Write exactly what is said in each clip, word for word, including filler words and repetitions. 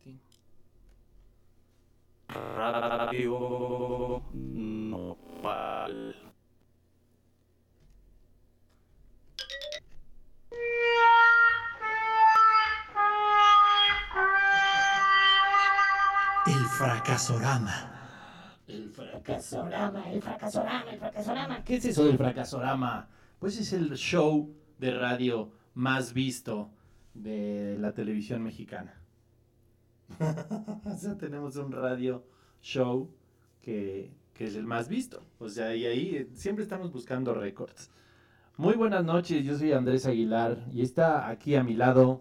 ti. Radio Nopal. El fracasorama. El fracasorama, el fracasorama, el fracasorama. ¿Qué es eso del fracasorama? Pues es el show de radio más visto de la televisión mexicana. O sea, tenemos un radio show que, que es el más visto. O sea, y ahí eh, siempre estamos buscando récords. Muy buenas noches, yo soy Andrés Aguilar y está aquí a mi lado.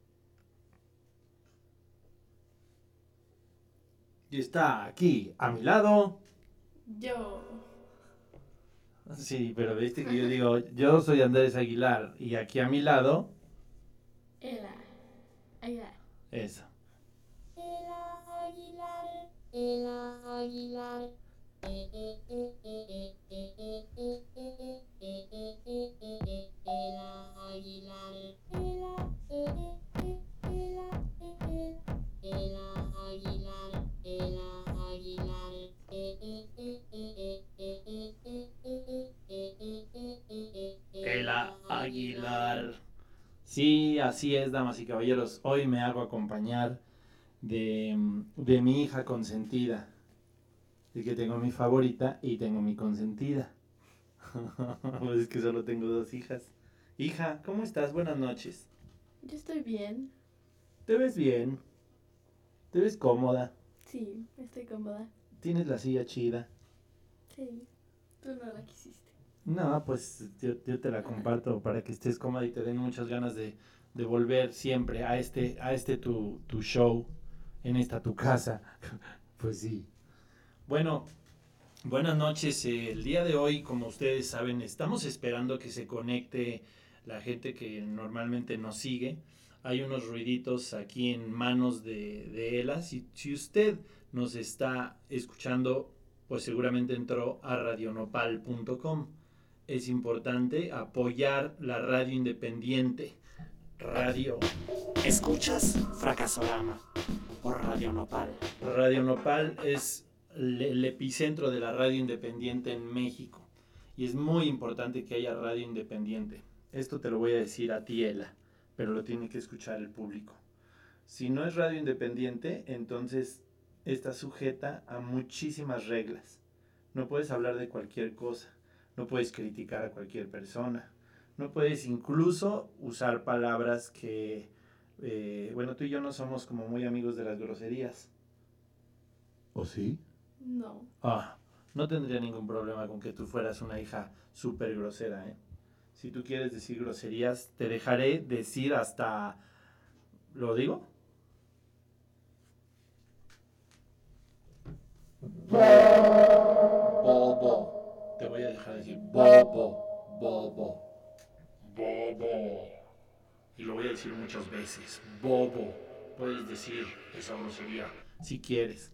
Y está aquí a mi lado. Yo. Sí, pero viste que yo digo, yo soy Andrés Aguilar y aquí a mi lado. Ela. Aguilar. Eso. Ela Aguilar, Ela Aguilar. Ela Aguilar, Ela, Ela, Ela Aguilar, Ela Aguilar. Ela Aguilar. Sí, así es, damas y caballeros. Hoy me hago acompañar de, de mi hija consentida. Es que tengo mi favorita y tengo mi consentida. Pues es que solo tengo dos hijas. Hija, ¿cómo estás? Buenas noches. Yo estoy bien. ¿Te ves bien? ¿Te ves cómoda? Sí, estoy cómoda. ¿Tienes la silla chida? Sí. Tú no la quisiste. No, pues yo, yo te la comparto para que estés cómoda y te den muchas ganas de, de volver siempre a este, a este tu, tu show, en esta tu casa. Pues sí. Bueno, buenas noches. Eh, el día de hoy, como ustedes saben, estamos esperando que se conecte la gente que normalmente nos sigue. Hay unos ruiditos aquí en manos de, de Ela. Si, si usted nos está escuchando, pues seguramente entró a radio nopal punto com. Es importante apoyar la radio independiente. Radio. ¿Escuchas Fracasorama por Radio Nopal? Radio Nopal es el, el epicentro de la radio independiente en México. Y es muy importante que haya radio independiente. Esto te lo voy a decir a ti, Ela, pero lo tiene que escuchar el público. Si no es radio independiente, entonces está sujeta a muchísimas reglas. No puedes hablar de cualquier cosa. No puedes criticar a cualquier persona. No puedes incluso usar palabras que... Eh, bueno, tú y yo no somos como muy amigos de las groserías. ¿O sí? No. Ah, no tendría ningún problema con que tú fueras una hija súper grosera, ¿eh? Si tú quieres decir groserías, te dejaré decir hasta... ¿Lo digo? Bobo. Te voy a dejar decir bobo, bobo, bobo. Y lo voy a decir muchas veces. Bobo. Puedes decir esa grosería si quieres.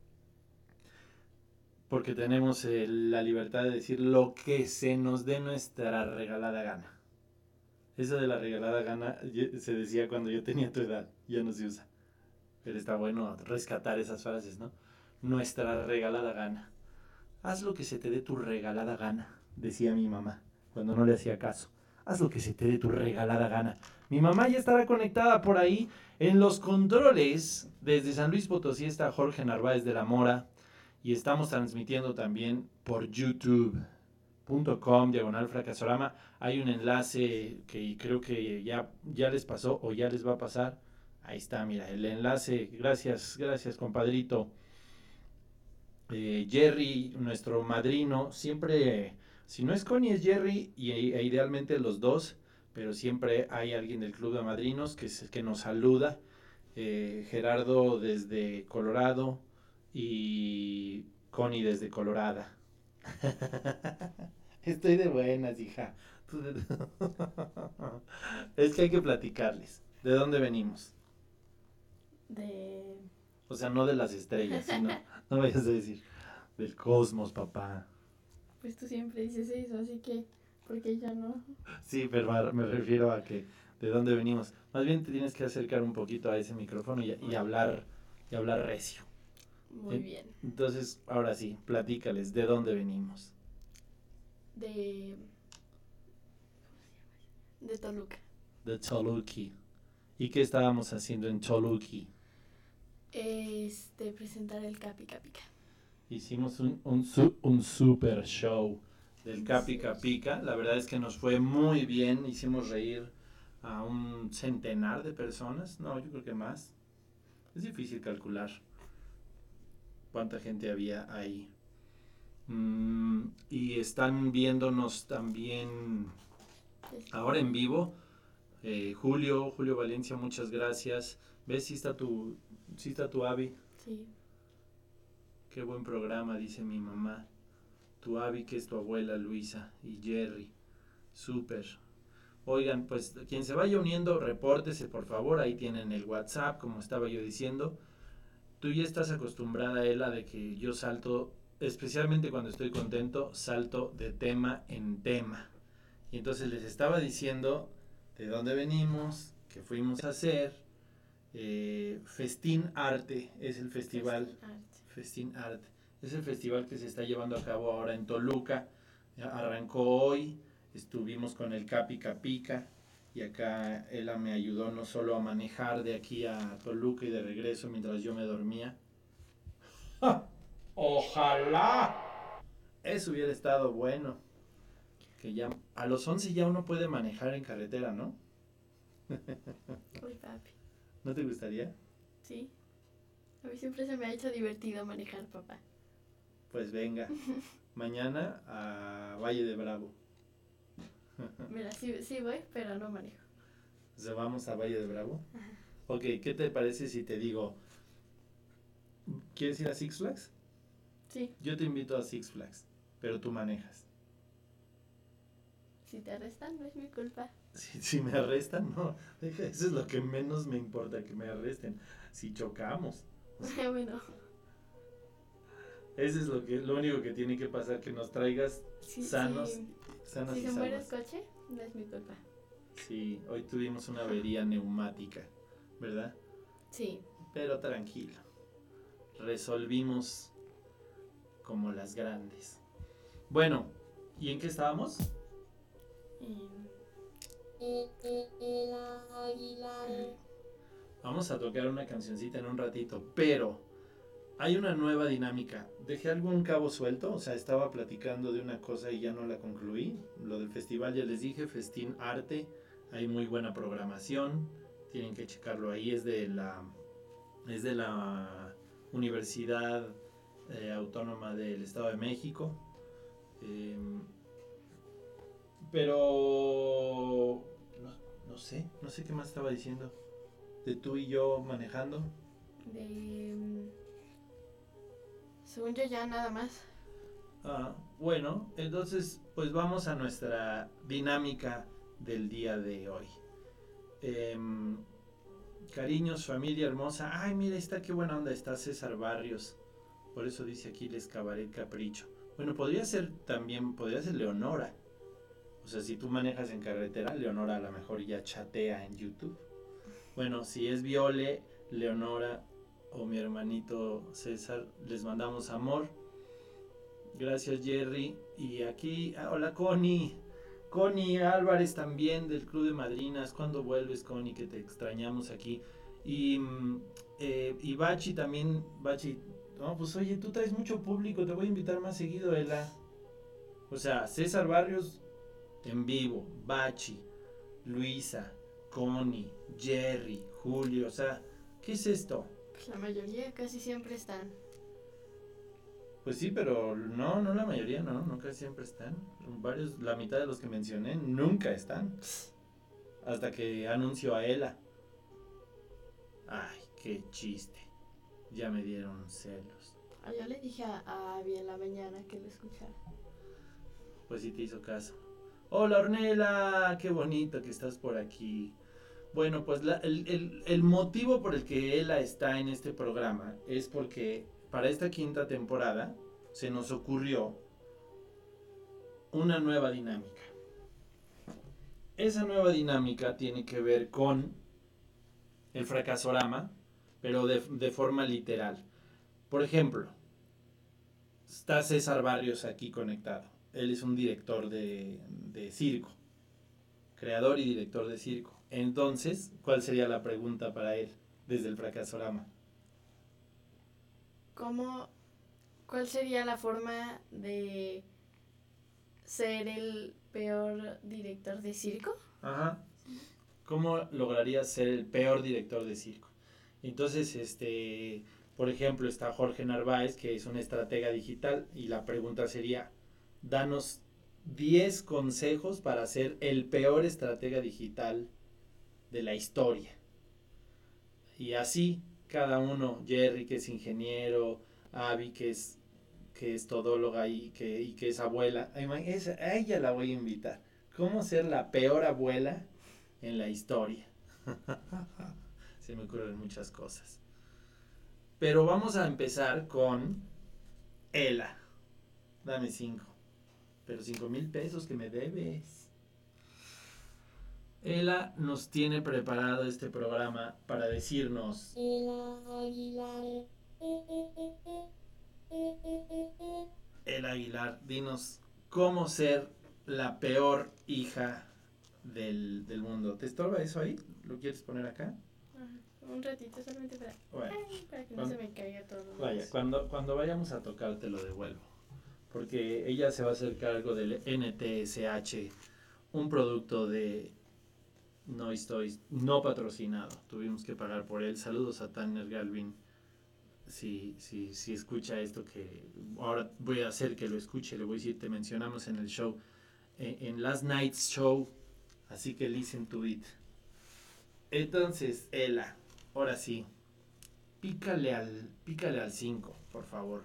Porque tenemos eh, la libertad de decir lo que se nos dé nuestra regalada gana. Eso de la regalada gana se decía cuando yo tenía tu edad. Ya no se usa. Pero está bueno rescatar esas frases, ¿no? Nuestra regalada gana. Haz lo que se te dé tu regalada gana, decía mi mamá, cuando no le hacía caso. Haz lo que se te dé tu regalada gana. Mi mamá ya estará conectada por ahí en los controles. Desde San Luis Potosí está Jorge Narváez de la Mora. Y estamos transmitiendo también por youtube punto com, diagonal fracasorama. Hay un enlace que creo que ya, ya les pasó o ya les va a pasar. Ahí está, mira, el enlace. Gracias, gracias, compadrito. Eh, Jerry, nuestro madrino, siempre, si no es Connie, es Jerry, y e idealmente los dos, pero siempre hay alguien del Club de Madrinos que, que nos saluda. Eh, Gerardo desde Colorado y Connie desde Colorada. Estoy de buenas, hija. Es que hay que platicarles. ¿De dónde venimos? De... O sea, no de las estrellas, sino, no vayas a decir, del cosmos, papá. Pues tú siempre dices eso, así que... ¿Por qué ya no? Sí, pero me refiero a que de dónde venimos. Más bien te tienes que acercar un poquito a ese micrófono y, y hablar y hablar recio. Muy Eh, bien. Entonces, ahora sí, platícales de dónde venimos. De. De Toluca. De Choluqui. ¿Y qué estábamos haciendo en Choluqui? Este, presentar el Capi Capica. Hicimos un, un, su- un super show del Capi Sí. Capica. La verdad es que nos fue muy bien. Hicimos reír a un centenar de personas. No, yo creo que más. Es difícil calcular cuánta gente había ahí. Mm, y están viéndonos también ahora en vivo. Eh, Julio, Julio Valencia, muchas gracias. ¿Ves? Sí está tu, sí está tu Abby. Sí. Qué buen programa, dice mi mamá. Tu Abby, que es tu abuela Luisa, y Jerry. Súper. Oigan, pues quien se vaya uniendo, repórtese por favor. Ahí tienen el WhatsApp, como estaba yo diciendo. Tú ya estás acostumbrada, Ela, de que yo salto, especialmente cuando estoy contento, salto de tema en tema. Y entonces les estaba diciendo de dónde venimos, qué fuimos a hacer. Eh, Festín Arte es el festival. Arte. Festín Art. Es el festival que se está llevando a cabo ahora en Toluca. Arrancó hoy, estuvimos con el Capi Capica y acá Ela me ayudó no solo a manejar de aquí a Toluca y de regreso mientras yo me dormía. ¡Ja! ¡Ojalá! Eso hubiera estado bueno. Que ya a los once ya uno puede manejar en carretera, ¿no? Uy, papi. ¿No te gustaría? Sí. A mí siempre se me ha hecho divertido manejar, papá. Pues venga, mañana a Valle de Bravo. Mira, sí, sí voy, pero no manejo. O sea, vamos a Valle de Bravo. Ok, ¿qué te parece si te digo, ¿quieres ir a Six Flags? Sí. Yo te invito a Six Flags, pero tú manejas. Si te arrestan, no es mi culpa. Si, si me arrestan, no. Eso es lo que menos me importa, que me arresten. Si chocamos. Bueno, Eso es lo que, lo único que tiene que pasar, que nos traigas si, sanos, si, sanas si y se muere el salvas. coche, no es mi culpa. Sí, hoy tuvimos una avería neumática, ¿verdad? Sí. Pero tranquilo. Resolvimos como las grandes. Bueno, ¿y en qué estábamos? Y, El, el, el águila. Vamos a tocar una cancioncita en un ratito, pero hay una nueva dinámica. ¿Dejé algún cabo suelto? O sea, estaba platicando de una cosa y ya no la concluí. Lo del festival ya les dije, Festín Arte. Hay muy buena programación. Tienen que checarlo ahí. Es de la, es de la Universidad eh, Autónoma del Estado de México. Eh, pero no, no sé, no sé qué más estaba diciendo. De tú y yo manejando. de... mm, Según yo ya nada más. Ah, bueno, entonces pues vamos a nuestra dinámica del día de hoy. Em, cariños, familia hermosa. Ay, mira, está qué buena onda está César Barrios. Por eso dice aquí Les Cabaret Capricho. Bueno, podría ser también, podría ser Leonora. O sea, si tú manejas en carretera, Leonora a lo mejor ya chatea en YouTube. Bueno, si es Viole, Leonora o mi hermanito César, les mandamos amor. Gracias, Jerry. Y aquí, ah, hola Connie. Connie Álvarez también del Club de Madrinas. ¿Cuándo vuelves, Connie? Que te extrañamos aquí. Y, mm, eh, y Bachi también. Bachi, no, pues oye, tú traes mucho público. Te voy a invitar más seguido, Ela. O sea, César Barrios en vivo. Bachi, Luisa, Connie, Jerry, Julio. O sea, ¿qué es esto? Pues la mayoría casi siempre están. Pues sí, pero no, no la mayoría, no, nunca siempre están. Varios, la mitad de los que mencioné nunca están. Hasta que anuncio a Ela. Ay, qué chiste. Ya me dieron celos. Ah, yo le dije a, a Abby en la mañana que lo escuchara. Pues sí te hizo caso. Hola Ornella, qué bonito que estás por aquí. Bueno, pues la- el, el- el motivo por el que Ela está en este programa es porque para esta quinta temporada se nos ocurrió una nueva dinámica. esa nueva dinámica tiene que ver con el fracasorama, pero de, de forma literal. Por ejemplo, está César Barrios aquí conectado. Él es un director de, de circo, creador y director de circo. Entonces, ¿cuál sería la pregunta para él desde el fracasorama? ¿Cómo, ¿Cuál sería la forma de ser el peor director de circo? Ajá. ¿Cómo lograrías ser el peor director de circo? Entonces, este, por ejemplo, está Jorge Narváez, que es un estratega digital, y la pregunta sería, danos diez consejos para ser el peor estratega digital de la historia. Y así, cada uno, Jerry, que es ingeniero, Abby, que es, que es todóloga y que, y que es abuela, esa, a ella la voy a invitar. ¿Cómo ser la peor abuela en la historia? Se me ocurren muchas cosas. Pero vamos a empezar con Ela. Dame cinco. Pero cinco mil pesos que me debes. Ela nos tiene preparado este programa para decirnos... Ela Aguilar, dinos cómo ser la peor hija del, del mundo. ¿Te estorba eso ahí? ¿Lo quieres poner acá? Ajá, un ratito solamente para, Bueno, ay, para que no cuando, se me caiga todo. vaya, cuando, cuando vayamos a tocar te lo devuelvo. Porque ella se va a hacer cargo del N T S H, un producto de No Toys, no patrocinado. Tuvimos que pagar por él. Saludos a Tanner Galvin. Si, si, si escucha esto, que ahora voy a hacer que lo escuche, le voy a decir, te mencionamos en el show, en, en Last Night's Show, así que listen to it. Entonces, Ela, ahora sí, pícale al pícale al cinco, por favor.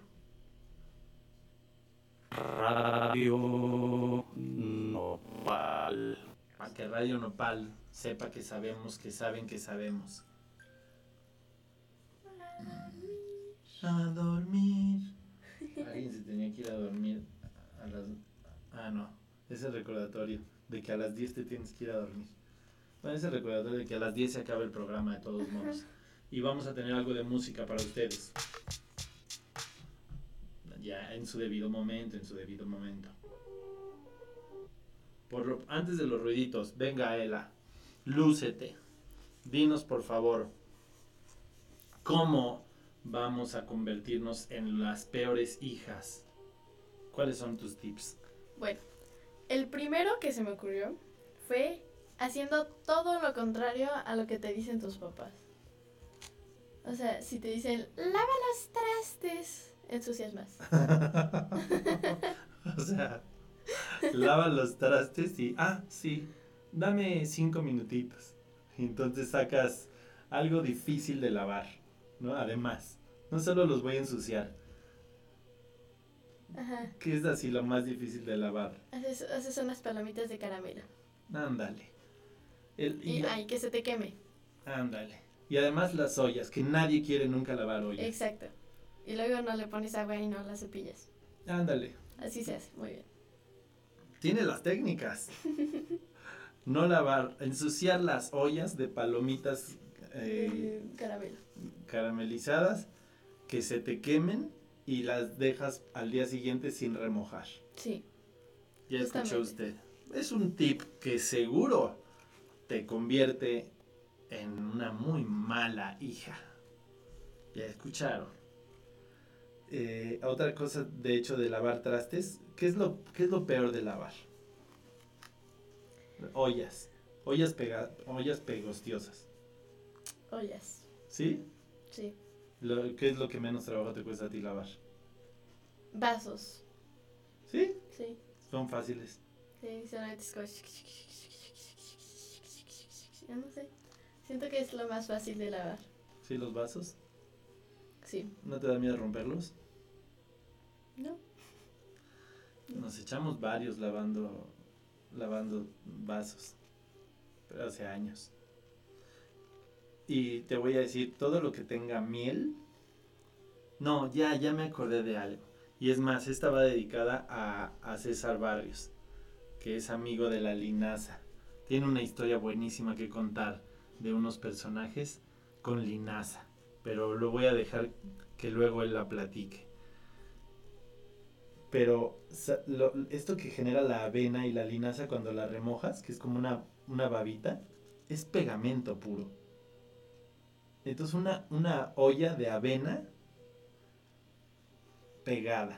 Radio Nopal. Para que Radio Nopal sepa que sabemos, que saben que sabemos. A dormir. Alguien se tenía que ir a dormir a las... Ah, no. Es el recordatorio de que a las diez te tienes que ir a dormir. Bueno, es el recordatorio de que a las diez se acaba el programa de todos modos. Y vamos a tener algo de música para ustedes. Ya en su debido momento, en su debido momento. Por lo, antes de los ruiditos, venga Ela, lúcete. Dinos por favor, ¿cómo vamos a convertirnos en las peores hijas? ¿Cuáles son tus tips? Bueno, el primero que se me ocurrió fue haciendo todo lo contrario a lo que te dicen tus papás. O sea, si te dicen, lava los trastes, ensucias más. O sea, lava los trastes y, ah, sí, dame cinco minutitos. Y entonces sacas algo difícil de lavar, ¿no? Además, no solo los voy a ensuciar. Ajá. ¿Qué es así lo más difícil de lavar? Haces, haces unas palomitas de caramelo. Ándale. El, Y, y ay, que se te queme. ándale. Y además las ollas, que nadie quiere nunca lavar ollas. Exacto. Y luego no le pones agua y no las cepillas. Ándale. Así se hace, muy bien. Tiene las técnicas. No lavar, ensuciar las ollas de palomitas eh, Mm, caramelo. caramelizadas, que se te quemen y las dejas al día siguiente sin remojar. Sí. Ya escuchó Justamente. usted. Es un tip que seguro te convierte en una muy mala hija. Ya escucharon. Eh, otra cosa, de hecho, de lavar trastes, ¿qué es lo, qué es lo peor de lavar? Ollas. Ollas, pega, ollas pegostiosas. Ollas. ¿Sí? Sí. Lo, ¿Qué es lo que menos trabajo te cuesta a ti lavar? Vasos. ¿Sí? Sí. Son fáciles. Sí, solamente es como... Yo no sé. Siento que es lo más fácil de lavar. ¿Sí, los vasos? Sí. ¿No te da miedo romperlos? ¿No? Nos echamos varios lavando, lavando vasos, pero hace años. Y te voy a decir, todo lo que tenga miel... No, ya, ya me acordé de algo. Y es más, esta va dedicada a, a César Barrios, que es amigo de la linaza. tiene una historia buenísima que contar de unos personajes con linaza, pero lo voy a dejar que luego él la platique. Pero sa- lo- esto que genera la avena y la linaza cuando la remojas, que es como una, una babita, es pegamento puro. Entonces una, una olla de avena pegada.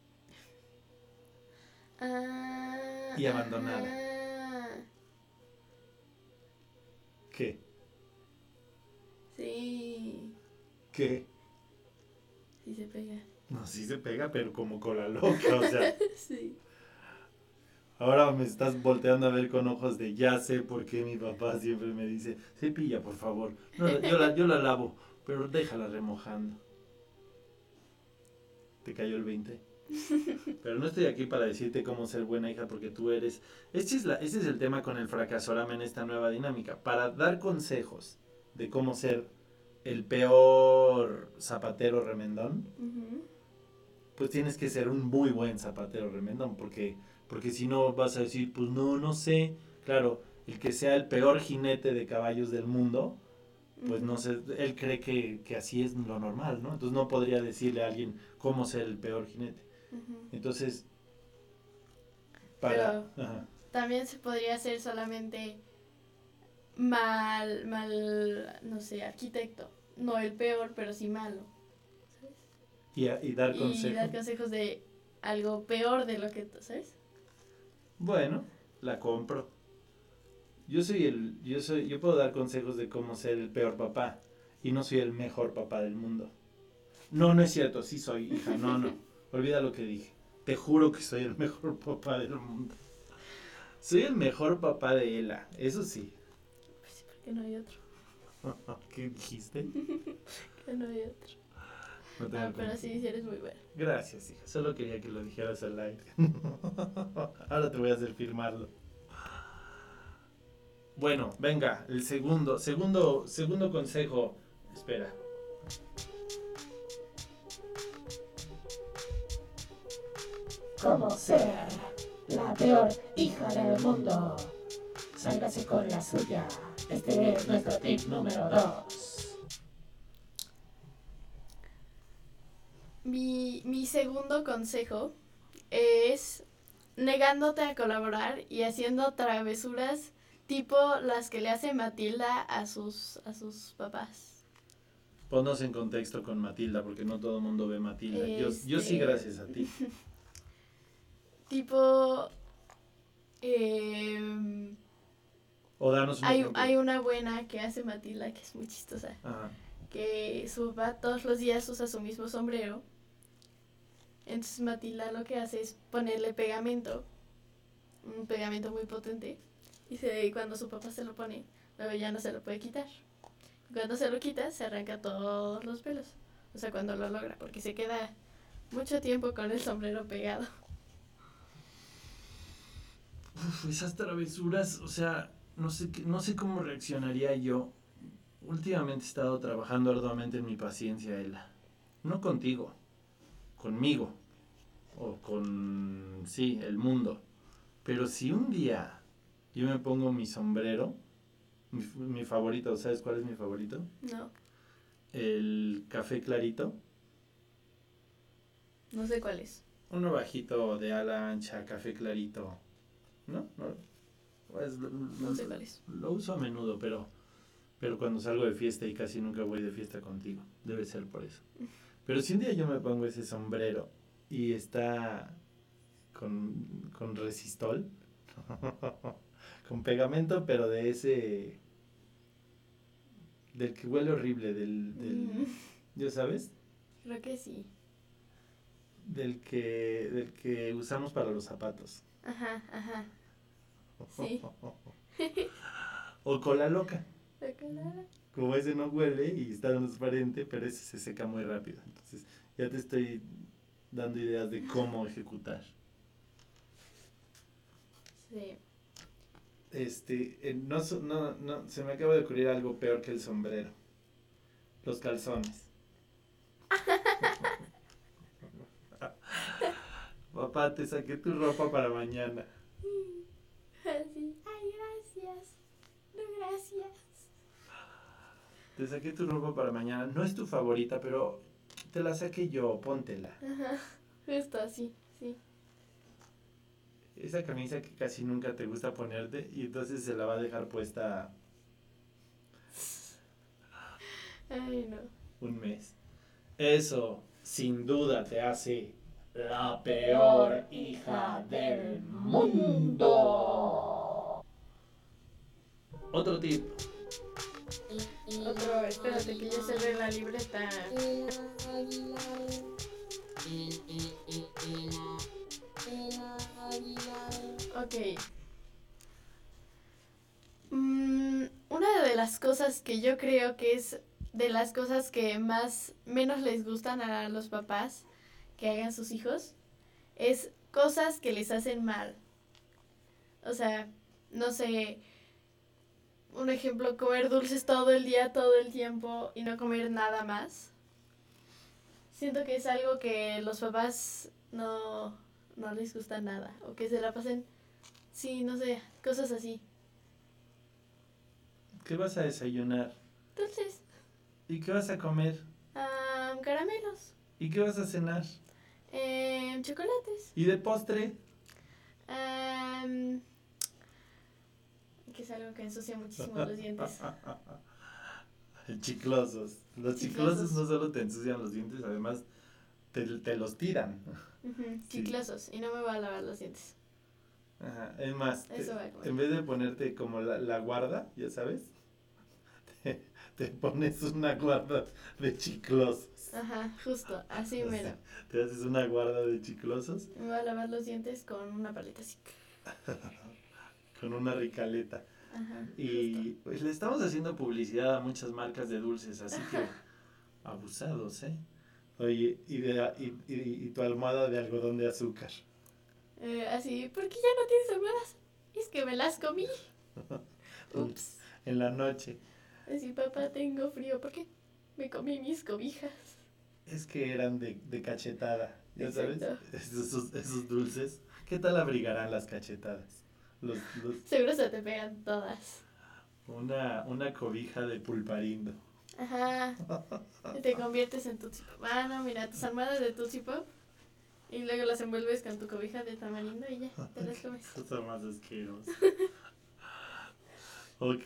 Ah, Y abandonada. ajá. ¿Qué? Sí, ¿Qué? sí se pega. No, sí se pega, pero como cola loca, o sea. Sí. Ahora me estás volteando a ver con ojos de ya sé por qué mi papá siempre me dice, cepilla, por favor. No, la- yo, la, yo la lavo, pero déjala remojando. ¿Te cayó el veinte? Pero no estoy aquí para decirte cómo ser buena hija porque tú eres... Este es, la, este es el tema con el fracasorama en esta nueva dinámica. Para dar consejos de cómo ser el peor zapatero remendón, Ujú. pues tienes que ser un muy buen zapatero remendón, porque, porque si no vas a decir, pues no, no sé. Claro, el que sea el peor jinete de caballos del mundo, pues no sé, él cree que, que así es lo normal, ¿no? Entonces no podría decirle a alguien cómo ser el peor jinete. Ujú. Entonces, para... Ajá. También se podría hacer solamente mal, mal, no sé, arquitecto. No el peor, pero sí malo. ¿Sabes? Y, a- y dar Y consejos. dar consejos de algo peor de lo que tú, ¿sabes? Bueno, la compro. Yo soy el, yo soy, yo puedo dar consejos de cómo ser el peor papá y no soy el mejor papá del mundo. No, no es cierto, sí soy, hija, no, no. Olvida lo que dije. Te juro que soy el mejor papá del mundo. Soy el mejor papá de Ela, eso sí. Pues sí, porque no hay otro. ¿Qué dijiste? Que no hay otro. No tengo Ah, pero cómo. sí, sí eres muy buena. Gracias, hija. Solo quería que lo dijeras al aire. Ahora te voy a hacer firmarlo. Bueno, venga, el segundo, segundo, segundo consejo. Espera. ¿Cómo ser la peor hija del mundo? Sálgase con la suya. Este es nuestro tip número dos. Mi, mi segundo consejo es negándote a colaborar y haciendo travesuras tipo las que le hace Matilda a sus, a sus papás. Ponnos en contexto con Matilda, porque no todo el mundo ve Matilda. Yo, yo sí, Este- gracias a ti. Tipo, em, O danos un hay, ejemplo. hay una buena que hace Matilda que es muy chistosa. Ajá. Que su papá todos los días usa su mismo sombrero. Entonces Matilda lo que hace es ponerle pegamento, un pegamento muy potente, y se, cuando su papá se lo pone, luego ya no se lo puede quitar. Cuando se lo quita, se arranca todos los pelos. O sea, cuando lo logra, porque se queda mucho tiempo con el sombrero pegado. Uf, esas travesuras, o sea, no sé, qué- no sé cómo reaccionaría yo. Últimamente he estado trabajando arduamente en mi paciencia, Ela. No contigo, conmigo. O con, sí, el mundo. Pero si un día yo me pongo mi sombrero, mi, mi favorito, ¿sabes cuál es mi favorito? No, El café clarito. no sé cuál es. Uno bajito de ala ancha, café clarito. ¿No? No, pues, lo, No sé cuál es. lo uso a menudo, pero, pero cuando salgo de fiesta y casi nunca voy de fiesta contigo. Debe ser por eso. Pero si un día yo me pongo ese sombrero y está con, con resistol, con pegamento, pero de ese... del que huele horrible, del... del Mm, ¿ya sabes? creo que sí. Del que, del que usamos para los zapatos. Ajá, ajá. Sí. O cola loca. La cara. Como ese no huele y está transparente, pero ese se seca muy rápido. Entonces ya te estoy dando ideas de cómo ejecutar. Sí. Este, eh, no, so- no, no, se me acaba de ocurrir algo peor que el sombrero. Los calzones. Papá, te saqué tu ropa para mañana. Así. Ay, gracias. te saqué tu ropa para mañana. No es tu favorita, pero te la saqué yo, póntela. Ajá, justo así, sí. Esa camisa que casi nunca te gusta ponerte y entonces se la va a dejar puesta Ay, no. un mes. Eso, sin duda, te hace la peor hija del mundo. Otro tip. Otro, espérate que ya se ve la libreta. Ok. Mm, una de las cosas que yo creo que es de las cosas que más menos les gustan a los papás que hagan sus hijos es cosas que les hacen mal. O sea, no sé, un ejemplo, comer dulces todo el día, todo el tiempo y no comer nada más. Siento que es algo que los papás no, no les gusta nada. O que se la pasen, sí, no sé, cosas así. ¿Qué vas a desayunar? Dulces, ¿Y qué vas a comer? ah, caramelos, ¿Y qué vas a cenar? eh, chocolates, ¿Y de postre? ah, que es algo que ensucia muchísimo los dientes. Chiclosos. Los chiclosos Chiclosos. no solo te ensucian los dientes, además te, te los tiran. Ujú, Sí. chiclosos, y no me voy a lavar los dientes. Ajá. Es más, te- Eso va a comer. en vez de ponerte como la, la guarda, ya sabes, te, te pones una guarda de chiclosos. Ajá, justo, así O sea, mero. te haces una guarda de chiclosos Me voy a lavar los dientes con una paleta así. con una ricaleta. Ajá, Y pues le estamos haciendo publicidad a muchas marcas de dulces, así que abusados, ¿eh? Oye, y, de, y, y, y tu almohada de algodón de azúcar. Eh, así, ¿por qué ya no tienes almohadas? Es que me las comí. Ups. En la noche. Así, papá, tengo frío. ¿Por qué? Me comí mis cobijas. Es que eran de, de cachetada, ya sabes, Exacto. esos, esos dulces. ¿Qué tal abrigarán las cachetadas? Los, los, Seguro se te pegan todas. una, una cobija de pulparindo. Ajá. Y te conviertes en Tootsie Pop. Ah, no, mira, tus almohadas de Tootsie Pop. Y luego las envuelves con tu cobija de tamarindo y ya, te las comes. Cosa más asquerosa. Ok.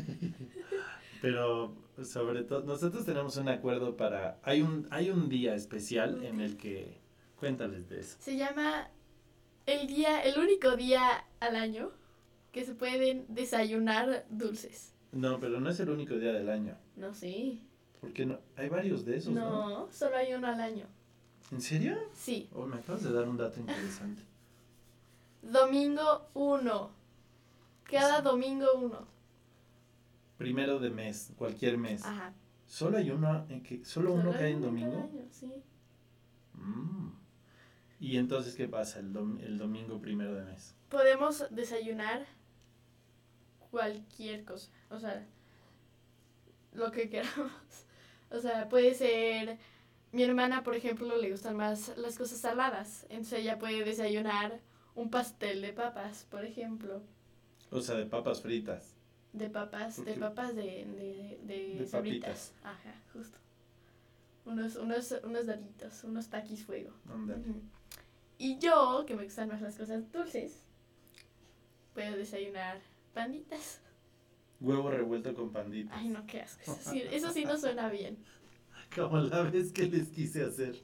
Pero sobre todo, nosotros tenemos un acuerdo para... Hay un, hay un día especial en el que... Cuéntales de eso. Se llama el día, el único día al año que se pueden desayunar dulces. No, pero no es el único día del año. No sé. Porque no, hay varios de esos, ¿no? No, solo hay uno al año. ¿En serio? Sí. Oh, me acabas de dar un dato interesante. Domingo uno. Cada domingo uno. Primero de mes, cualquier mes. Ajá. ¿Solo hay uno, en que, solo uno Solo cae hay en uno domingo? cada año, sí. Mm. ¿Y entonces qué pasa el, dom- el domingo primero de mes? Podemos desayunar cualquier cosa. O sea, lo que queramos. O sea, puede ser... Mi hermana, por ejemplo, le gustan más las cosas saladas. Entonces ella puede desayunar un pastel de papas, por ejemplo. O sea, de papas fritas. De papas, de Porque- papas de, de, de, De sabritas. Ajá, justo. Unos, unos, unos daditos, unos taquis fuego. Ándale. Ujú. Y yo, que me gustan más las cosas dulces, puedo desayunar panditas. Huevo revuelto con panditas. Ay, no, qué asco. Eso sí, eso sí no suena bien. Como la vez que les quise hacer.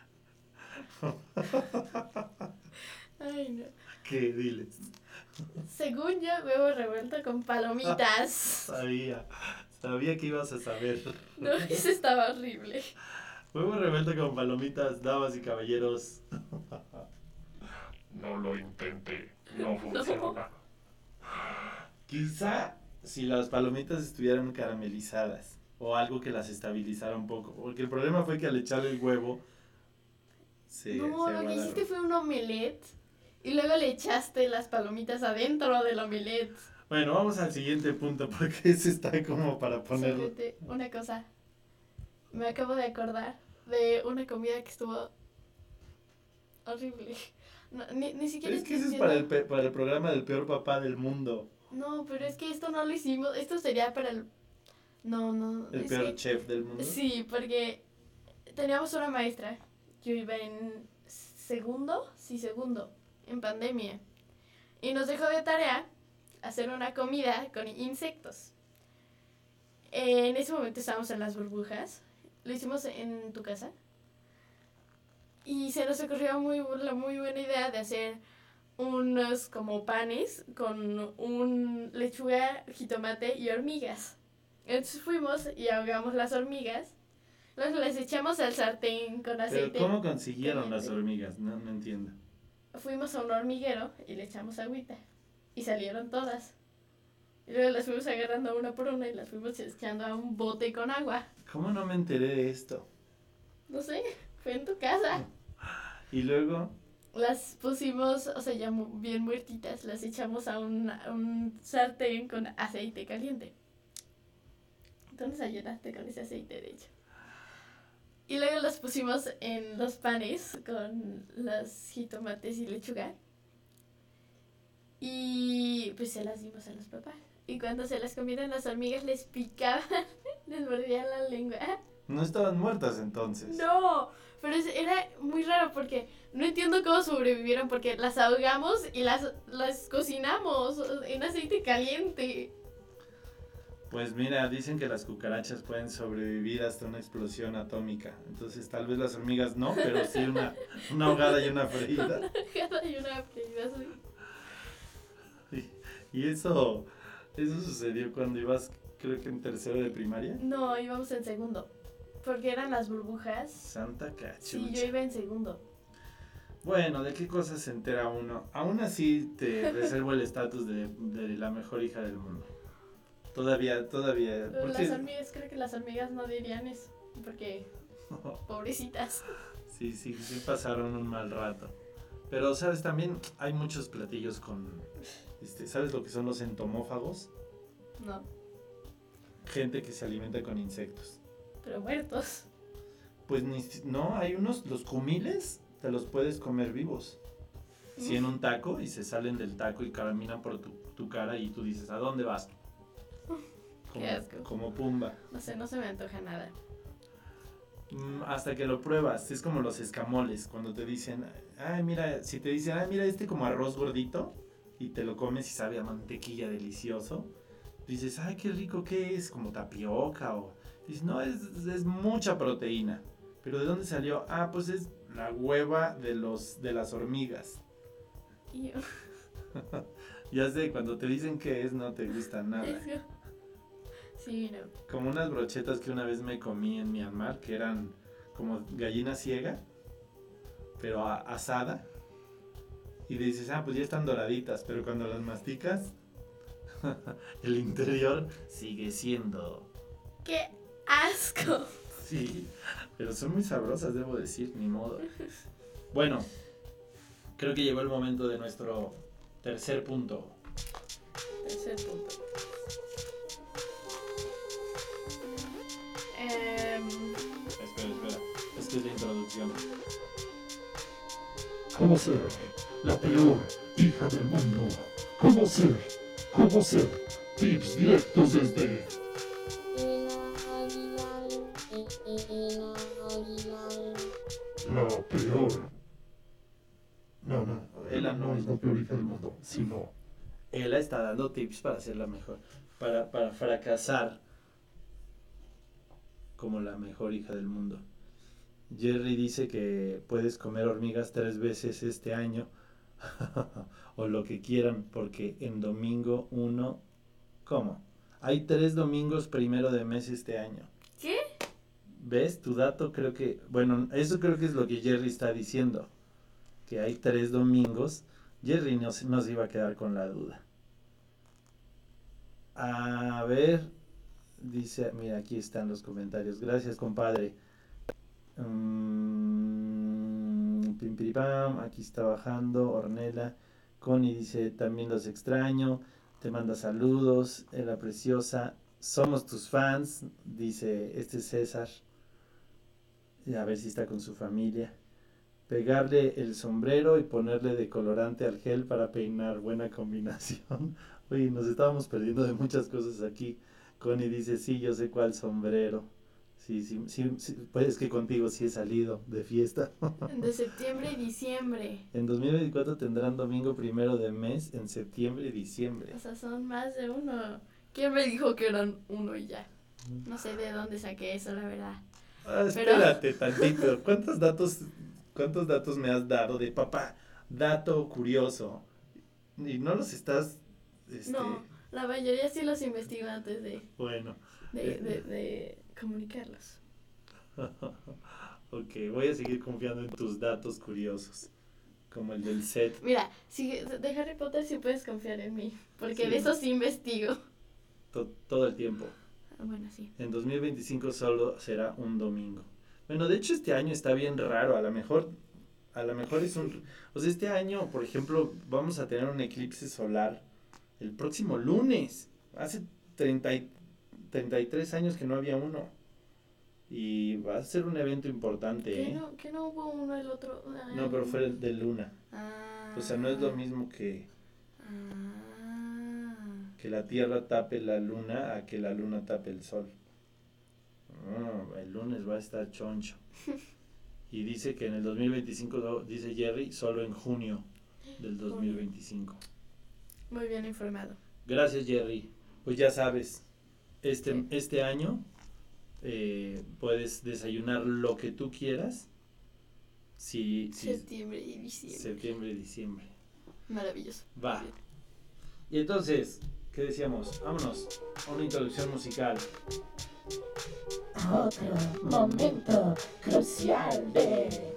Ay, no. ¿Qué? Diles. Según yo, huevo revuelto con palomitas. Sabía. Sabía que ibas a saber. No, eso estaba horrible. Huevo revuelto con palomitas, damas y caballeros. No lo intente, no funciona. Quizá si las palomitas estuvieran caramelizadas o algo que las estabilizara un poco. Porque el problema fue que al echarle el huevo se, No, se lo que aguadaron. hiciste fue un omelette y luego le echaste las palomitas adentro del omelette. Bueno, vamos al siguiente punto porque ese está como para ponerlo. Solamente una cosa. Me acabo de acordar de una comida que estuvo horrible. No, ni, ni siquiera Es que estoy ese es para el, diciendo- pe- para el programa del peor papá del mundo. No, pero es que esto no lo hicimos. Esto sería para el No, no. El es peor que- chef del mundo. Sí, porque teníamos una maestra. Yo iba en segundo, sí, segundo, en pandemia. Y nos dejó de tarea hacer una comida con insectos. En ese momento estábamos en las burbujas. Lo hicimos en tu casa. Y se nos ocurrió muy, la muy buena idea de hacer unos como panes con un lechuga, jitomate y hormigas. Entonces fuimos y ahogamos las hormigas. Luego las echamos al sartén con Pero aceite. ¿cómo consiguieron caliente. las hormigas? No, no entiendo. Fuimos a un hormiguero y le echamos agüita. Y salieron todas. Y luego las fuimos agarrando una por una y las fuimos echando a un bote con agua. ¿Cómo no me enteré de esto? No sé, fue en tu casa. Y luego, Las pusimos, o sea, ya mu- bien muertitas, las echamos a un, a un sartén con aceite caliente. Entonces ayudaste con ese aceite, de hecho. Y luego las pusimos en los panes con los jitomates y lechuga. Y pues se las dimos a los papás. Y cuando se las comieron las hormigas les picaban, les mordían la lengua. no estaban muertas entonces. No, pero es- era muy raro porque no entiendo cómo sobrevivieron porque las ahogamos y las, las cocinamos en aceite caliente. Pues mira, dicen que las cucarachas pueden sobrevivir hasta una explosión atómica. Entonces tal vez las hormigas no, pero sí una, una ahogada y una freída. Y una freída así. Y, y eso, eso sucedió cuando ibas, creo que en tercero de primaria. No, íbamos en segundo. Porque eran las burbujas. Santa cachucha. Sí, yo iba en segundo. Bueno, ¿de qué cosas se entera uno? Aún así te reservo el estatus de, de la mejor hija del mundo. Todavía, todavía. Pero porque- las hormigas, creo que las hormigas no dirían eso. Porque, pobrecitas. Sí, sí, sí pasaron un mal rato. Pero, ¿sabes? También hay muchos platillos con... Este, ¿sabes lo que son los entomófagos? No, Gente que se alimenta con insectos. pero muertos. Pues ni, si- no, hay unos, los cumiles, te los puedes comer vivos. Si en un taco y se salen del taco y caminan por tu, tu cara y tú dices, ¿a dónde vas? Como, Qué asco. como Pumba. No sé, no se me antoja nada. Mm, Hasta que lo pruebas, es como los escamoles, cuando te dicen, ay, mira, si te dicen, ay, mira este como arroz gordito, y te lo comes y sabe a mantequilla delicioso, dices, ay, qué rico, ¿qué es? Como tapioca, o dices, no, es, es mucha proteína, pero ¿de dónde salió? Ah, pues es la hueva de, los, de las hormigas. Y yo, Ya sé, cuando te dicen qué es, no te gusta nada. sí, no. Como unas brochetas que una vez me comí en Myanmar, que eran como gallina ciega, pero a- asada. Y dices, ah, pues ya están doraditas, pero cuando las masticas, el interior sigue siendo. ¡Qué asco! Sí, pero son muy sabrosas, debo decir, ni modo. Bueno, creo que llegó el momento de nuestro tercer punto. Tercer punto. Em, Espera, espera, es que es la introducción. ¿Cómo ser la peor hija del mundo? ¿Cómo ser? ¿Cómo ser? Tips directos desde la peor. No, no, ella no es la peor hija del mundo, sino Ella está dando tips para ser la mejor, para, para fracasar como la mejor hija del mundo. Jerry dice que puedes comer hormigas tres veces este año o lo que quieran, porque en domingo uno, ¿cómo? Hay tres domingos primero de mes este año. ¿Qué? ¿Ves? Tu dato creo que, bueno, eso creo que es lo que Jerry está diciendo, que hay tres domingos. Jerry no, se- no se iba a quedar con la duda. A ver, dice, mira, aquí están los comentarios. Gracias, compadre. Mm, pim, pim, pam, aquí está bajando Ornella. Connie dice, también los extraño. Te manda saludos. Ela preciosa. Somos tus fans, dice este César. Y a ver si está con su familia. Pegarle el sombrero y ponerle decolorante al gel para peinar. Buena combinación. Oye, nos estábamos perdiendo de muchas cosas aquí. Connie dice, sí, yo sé cuál sombrero. Sí, sí, sí, sí, pues es que contigo sí he salido de fiesta. De septiembre y diciembre. En dos mil veinticuatro tendrán domingo primero de mes en septiembre y diciembre. O sea, son más de uno. ¿Quién me dijo que eran uno y ya? No sé de dónde saqué eso, la verdad. Ah, espérate tantito. ¿Cuántos datos, cuántos datos me has dado de papá? Dato curioso. Y no los estás... Este... No, la mayoría sí los investigo antes de, Bueno. de, de, de comunicarlos. Ok, voy a seguir confiando en tus datos curiosos. Como el del set. Mira, si, de Harry Potter sí puedes confiar en mí. Porque Sí. de eso sí investigo. To- todo el tiempo. Ah, bueno, sí. En dos mil veinticinco solo será un domingo. Bueno, de hecho este año está bien raro. A lo mejor, a lo mejor es un... O sea, este año, por ejemplo, vamos a tener un eclipse solar el próximo lunes. Hace treinta y, treinta y tres años que no había uno. Y va a ser un evento importante, ¿Que ¿eh? no, que no hubo uno el otro? Ah, No, pero fue el de luna. Ah, O sea, no es lo mismo que, Ah, que la Tierra tape la luna a que la luna tape el sol. Oh, el lunes va a estar choncho. Y dice que en el dos mil veinticinco, do- dice Jerry, solo en junio del dos mil veinticinco. muy bien informado. Gracias, Jerry. Pues ya sabes, este, Sí. este año eh, puedes desayunar lo que tú quieras. Si, si Septiembre y diciembre. septiembre y diciembre. Maravilloso. Va. Y entonces, ¿qué decíamos? Vámonos a una introducción musical. Otro momento crucial de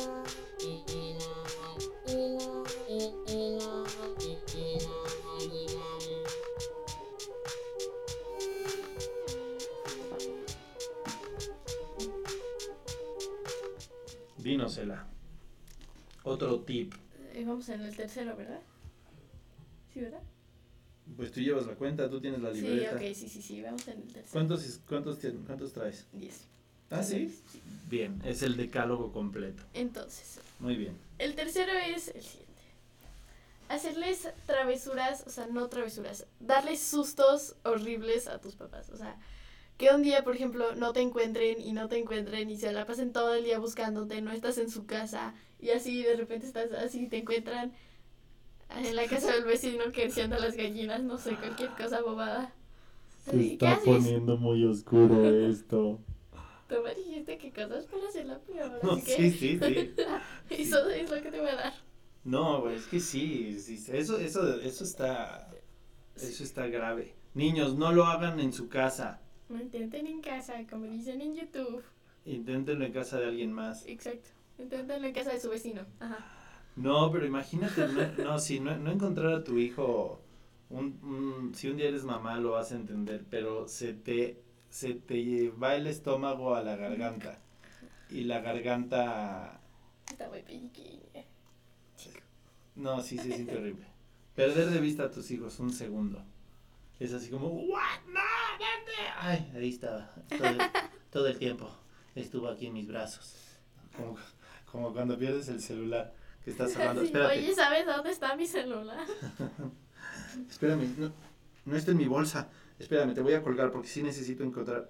Dínosela. Otro tip. Eh, vamos en el tercero, ¿verdad? ¿Sí, verdad? Pues tú llevas la cuenta, tú tienes la Sí, libreta. ok, sí, sí, sí, vamos en el tercero. ¿Cuántos, cuántos, tien- cuántos traes? Diez. ¿Ah, sí? Bien, es el decálogo completo. Entonces, Muy bien. el tercero es el siguiente. Hacerles travesuras, o sea, no travesuras, darles sustos horribles a tus papás. O sea, que un día, por ejemplo, no te encuentren y no te encuentren y se la pasen todo el día buscándote, no estás en su casa y así de repente estás así, te encuentran en la casa del vecino acariciando a las gallinas, no sé, cualquier cosa bobada. Así, ¿qué haces? muy oscuro esto. Tú me dijiste que cosas para hacerla peor, No, así que sí, sí, sí. eso es lo que te voy a dar. No, güey, es que sí, sí, eso, eso, eso está, eso está grave. Niños, no lo hagan en su casa. No intenten en casa, como dicen en YouTube. Inténtenlo en casa de alguien más. Exacto. Inténtenlo en casa de su vecino. Ajá. No, pero imagínate, no, no, sí, no, no encontrar a tu hijo, un, un, si un día eres mamá lo vas a entender, pero se te, se te va el estómago a la garganta y la garganta, Está muy pequeña. no, sí se siente horrible. Perder de vista a tus hijos un segundo, es así como, what, no, ¿dónde? Ay, ahí estaba, todo el, todo el tiempo, estuvo aquí en mis brazos, como, como cuando pierdes el celular. Que estás hablando, Sí, espérate. oye, ¿sabes dónde está mi celular? Espérame, no, no está en mi bolsa. Espérame, te voy a colgar porque sí necesito encontrar.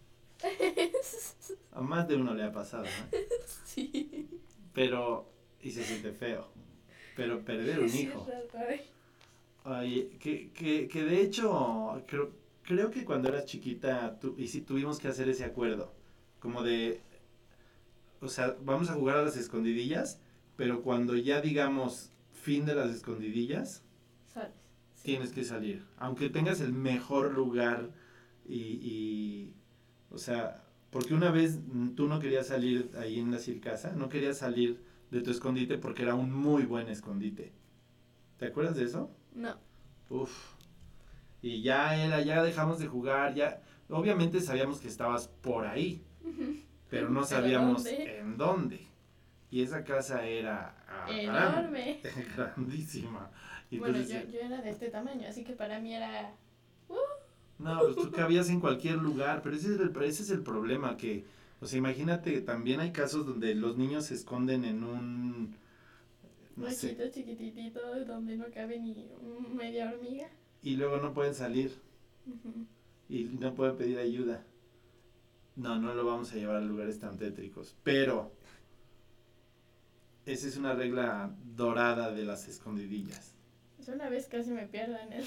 A más de uno le ha pasado, ¿no? Sí. Pero, y se siente feo. Pero perder un Sí, hijo. es raro, ¿eh? Oye, que, que, que de hecho, creo, creo que cuando eras chiquita, tú, y sí tuvimos que hacer ese acuerdo. Como de, o sea, vamos a jugar a las escondidillas, pero cuando ya digamos fin de las escondidillas, ¿Sabes? Sí. tienes que salir. Aunque tengas el mejor lugar y, y, o sea, porque una vez mm, tú no querías salir ahí en la Circasa, no querías salir de tu escondite porque era un muy buen escondite. ¿Te acuerdas de eso? No. Uf. Y ya era, ya dejamos de jugar, ya, obviamente sabíamos que estabas por ahí, pero no ¿Pero sabíamos dónde? en dónde. Y esa casa era ah, Enorme. gran- grandísima. Y Bueno, entonces, yo, yo era de este tamaño, así que para mí era... no, pues tú cabías en cualquier lugar, pero ese es el, ese es el problema, que, o sea, imagínate, también hay casos donde los niños se esconden en un, no sé, Huequito chiquitito donde no cabe ni media hormiga. y luego no pueden salir. Ujú. y no pueden pedir ayuda. No, no lo vamos a llevar a lugares tan tétricos, pero esa es una regla dorada de las escondidillas. Yo una vez casi me pierdo en el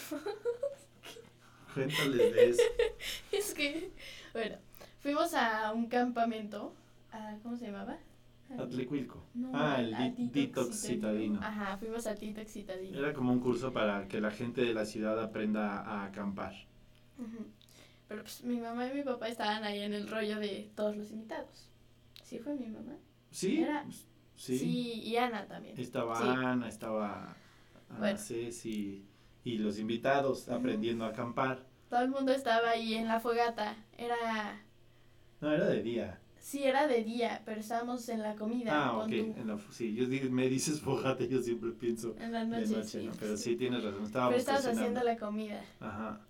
Cuéntales de eso. Es que, bueno, fuimos a un campamento, a, ¿cómo se llamaba? Atlicuilco. No, Ah, el al di- detox citadino. Ajá, fuimos al detox citadino. Era como un curso para que la gente de la ciudad aprenda a acampar. Ujú. Pero pues mi mamá y mi papá estaban ahí en el rollo de todos los invitados. ¿Sí fue mi mamá? ¿Sí? Era- Sí. Sí, y Ana también. Estaba Sí. Ana, estaba Ana Bueno. Ceci y los invitados Ujú. aprendiendo a acampar. Todo el mundo estaba ahí en la fogata. Era... No, era de día. Sí, era de día, pero estábamos en la comida. Ah, pon ok. tú. En la, sí, yo digo, me dices fogata, yo siempre pienso En la de noche, noche, sí. ¿no? Pero sí tienes razón, estábamos Pero estabas cocinando. haciendo la comida. Ajá.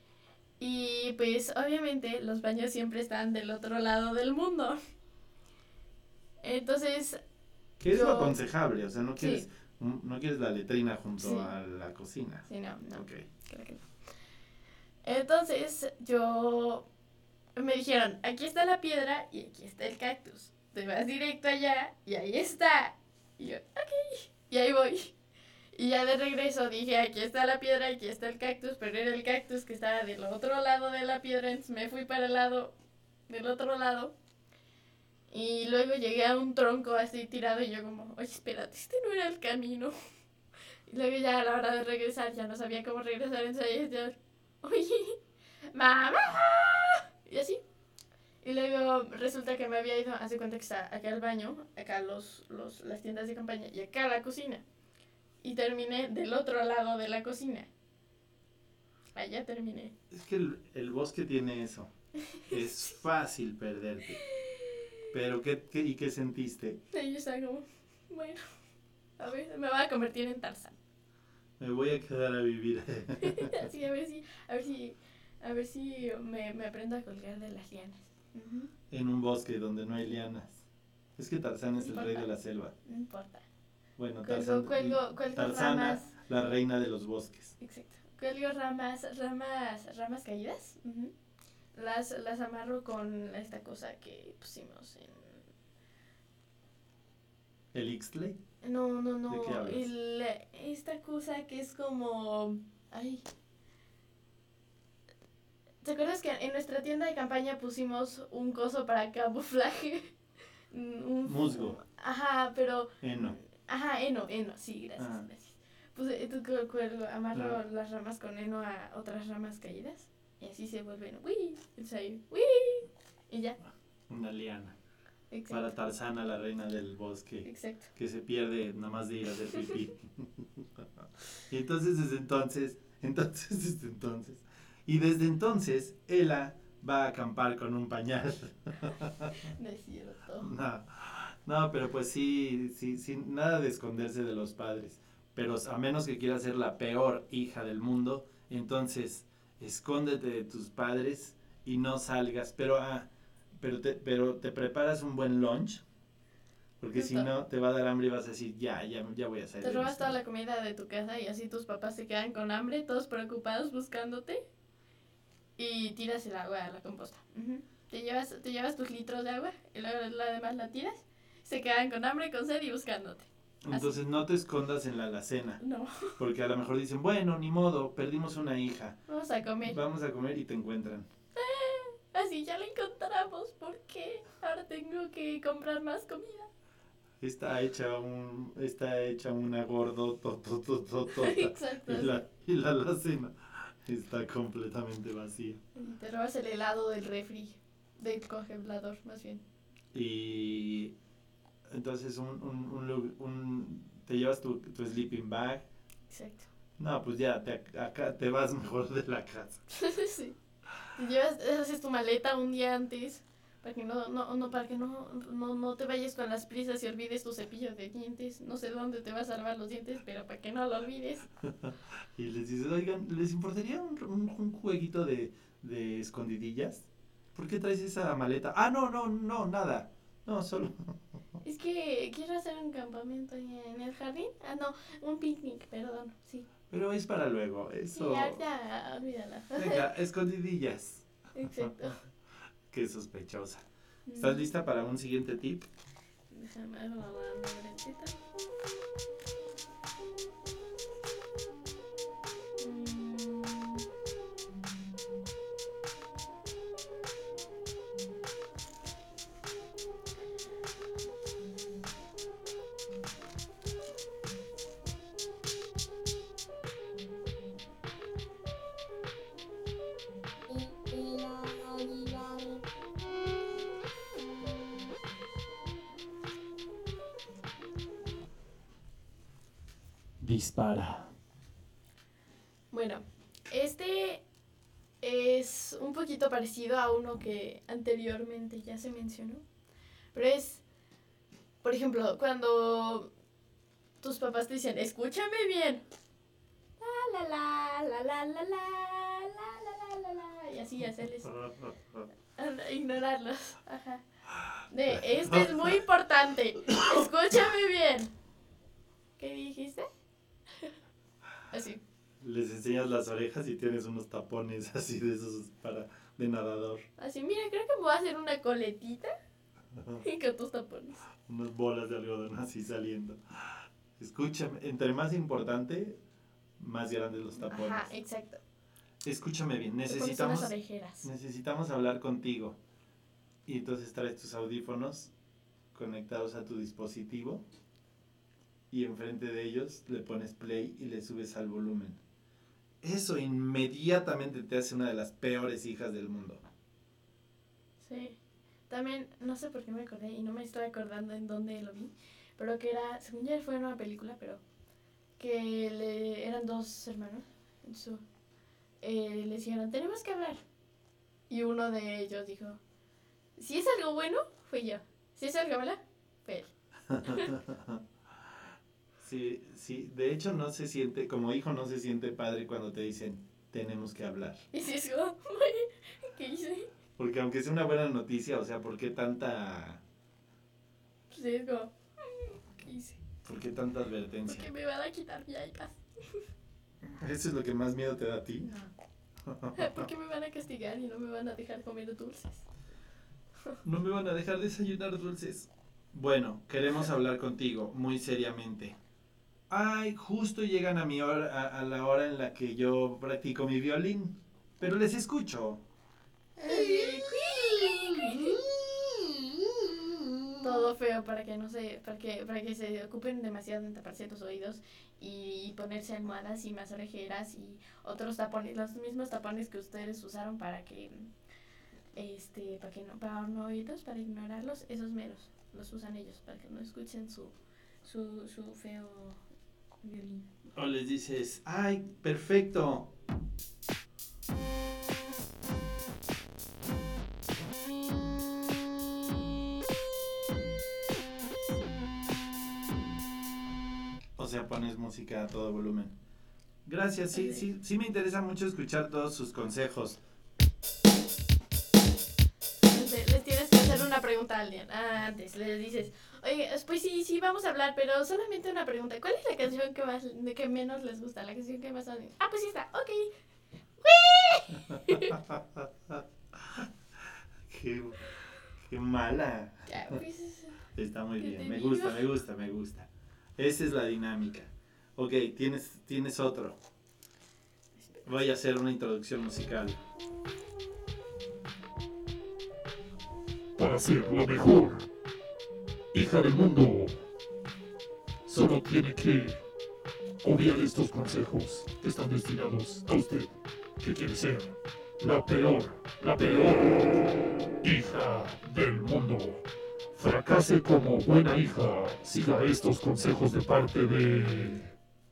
Y pues obviamente los baños siempre están del otro lado del mundo. Entonces, Que es Yo- lo aconsejable, o sea, no Sí. quieres, un- no quieres la letrina junto Sí. a la cocina. sí, no, no, Ok. creo que no. Entonces yo me dijeron, aquí está la piedra y aquí está el cactus. Te vas directo allá y ahí está. Y yo, ok. Y ahí voy. Y ya de regreso dije, aquí está la piedra, aquí está el cactus, pero era el cactus que estaba del otro lado de la piedra, entonces me fui para el lado del otro lado. Y luego llegué a un tronco así tirado y yo como, oye, espérate, este no era el camino. Y luego ya a la hora de regresar, ya no sabía cómo regresar, entonces yo, oye, mamá. Y así. Y luego resulta que me había ido, hace cuenta que está acá el baño, acá los, los, las tiendas de campaña y acá la cocina. Y terminé del otro lado de la cocina. Allá terminé. Es que el, el bosque tiene eso. Es fácil perderte. Pero, ¿qué, qué, ¿y qué sentiste? Y yo estaba como, bueno, a ver, me voy a convertir en Tarzán. Me voy a quedar a vivir. Así, a ver si, a ver si, a ver si me, me aprendo a colgar de las lianas. Ujú, En un bosque donde no hay lianas. Es que Tarzán es el rey de la selva. no importa. Bueno, Cuelgo, Tarzán, cuelgo, cuelgo Tarzana, ramas. la reina de los bosques. Exacto. Cuelgo ramas, ramas, ramas caídas. Ujú. Las, las amarro con esta cosa que pusimos en... ¿El Ixtley? No, no, no. ¿De qué hablas? El, esta cosa que es como... Ay. ¿Te acuerdas que en nuestra tienda de campaña pusimos un coso para camuflaje? Un, Musgo. Ajá, pero... Heno. Ajá, heno, heno, sí, gracias, Ah. gracias. Pues entonces cuelgo, amarro Ah. las ramas con heno a otras ramas caídas y así se vuelven, uy, entonces ahí, uy, y ya, Una liana. Para exacto, Tarzana, la reina del bosque. exacto. Que se pierde nada más de ir a hacer pipí. Y entonces desde entonces, entonces desde entonces, y desde entonces Ela va a acampar con un pañal. No es cierto. No, no, pero pues sí, sí, sí, nada de esconderse de los padres. Pero a menos que quieras ser la peor hija del mundo, entonces escóndete de tus padres y no salgas. Pero ah, pero te, pero te preparas un buen lunch. Porque si no, te va a dar hambre y vas a decir, ya, ya, ya voy a salir. Te de robas esta". toda la comida de tu casa y así tus papás se quedan con hambre, todos preocupados buscándote y tiras el agua a la composta. Ujú. Te llevas, te llevas tus litros de agua y luego la demás la tiras, se quedan con hambre, con sed y buscándote. Entonces no te escondas en la alacena. No, Porque a lo mejor dicen, bueno, ni modo, perdimos una hija. vamos a comer. Vamos a comer y te encuentran. Así ya la encontramos, ¿por qué? Ahora tengo que comprar más comida. Está hecha un, está hecha una gordototototota. Exacto. Y la, y la alacena está completamente vacía. Y te robas el helado del refri, del congelador, más bien. Y entonces un, un, un, lu- un- te llevas tu, tu sleeping bag. Exacto. No, pues ya, te, acá te vas mejor de la casa. Sí. Te llevas, haces tu maleta un día antes para que no, no, no, para que no, no, no te vayas con las prisas y olvides tu cepillo de dientes. No sé dónde te vas a lavar los dientes, pero para que no lo olvides. Y les dices, oigan, ¿les importaría un, un, un jueguito de, de escondidillas? ¿Por qué traes esa maleta? Ah, no, no, no, nada. No, solo. Es que quiero hacer un campamento en el jardín. Ah, no, un picnic, perdón, sí. Pero es para luego, Sí, eso. ahorita, olvídala. Venga, escondidillas. Exacto. Qué sospechosa. ¿Estás lista para un siguiente tip? Déjame agarrar mi libretita. Mm. Dispara. Bueno, este es un poquito parecido a uno que anteriormente ya se mencionó, pero es, por ejemplo, cuando tus papás te dicen, escúchame bien, la la la la la la la la la la la, y así hacerles, ignorarlos, ajá. De, este es muy importante, escúchame bien. ¿Qué dijiste? Así. Les enseñas las orejas y tienes unos tapones así de esos para de nadador. Así, mira, creo que me voy a hacer una coletita y con tus tapones. Unas bolas de algodón así saliendo. Escúchame, entre más importante, más grandes los tapones. Ajá, exacto. Escúchame bien, Te pones necesitamos, unas orejeras. necesitamos hablar contigo. Y entonces traes tus audífonos conectados a tu dispositivo y enfrente de ellos le pones play y le subes al volumen. Eso inmediatamente te hace una de las peores hijas del mundo. Sí. También, no sé por qué me acordé y no me estoy acordando en dónde lo vi, pero que era, según ya fue en una película, pero que le, eran dos hermanos, en su, eh, le dijeron, tenemos que hablar. Y uno de ellos dijo, si es algo bueno, fui yo. Si es algo malo, fue él. Sí, sí, de hecho no se siente, como hijo no se siente padre cuando te dicen, tenemos que hablar. Y si es como, ¿qué hice? Porque aunque sea una buena noticia, o sea, ¿por qué tanta, Pues es como, ¿qué hice? por qué tanta advertencia? Porque me van a quitar mi iPad. ¿Eso es lo que más miedo te da a ti? No. Porque me van a castigar y no me van a dejar comer dulces. No me van a dejar desayunar dulces. Bueno, queremos hablar contigo, muy seriamente. Ay, justo llegan a, mi hora, a, a la hora en la que yo practico mi violín, pero les escucho. Todo feo para que no se, para que, para que se ocupen demasiado en taparse los oídos y ponerse almohadas y más orejeras y otros tapones, los mismos tapones que ustedes usaron para que, este, para que no, para no oírlos, para ignorarlos, esos meros los usan ellos para que no escuchen su, su, su feo violín. O les dices, ay, perfecto. O sea, pones música a todo volumen. Gracias, sí, sí, sí me interesa mucho escuchar todos sus consejos. Entonces, les tienes que hacer una pregunta a alguien. Ah, antes les dices, oye, pues sí, sí, vamos a hablar, pero solamente una pregunta. ¿Cuál es la canción que más, de que menos les gusta? La canción que más odian. Ah, pues sí está, ok. qué, qué mala. Ya, pues. Está muy ¿Qué bien, te me digo? gusta, me gusta, me gusta. Esa es la dinámica. Ok, tienes, tienes otro. Voy a hacer una introducción musical. Para ser la mejor hija del mundo, solo tiene que obviar estos consejos que están destinados a usted, que quiere ser la peor, la peor hija del mundo. Fracase como buena hija, siga estos consejos de parte de...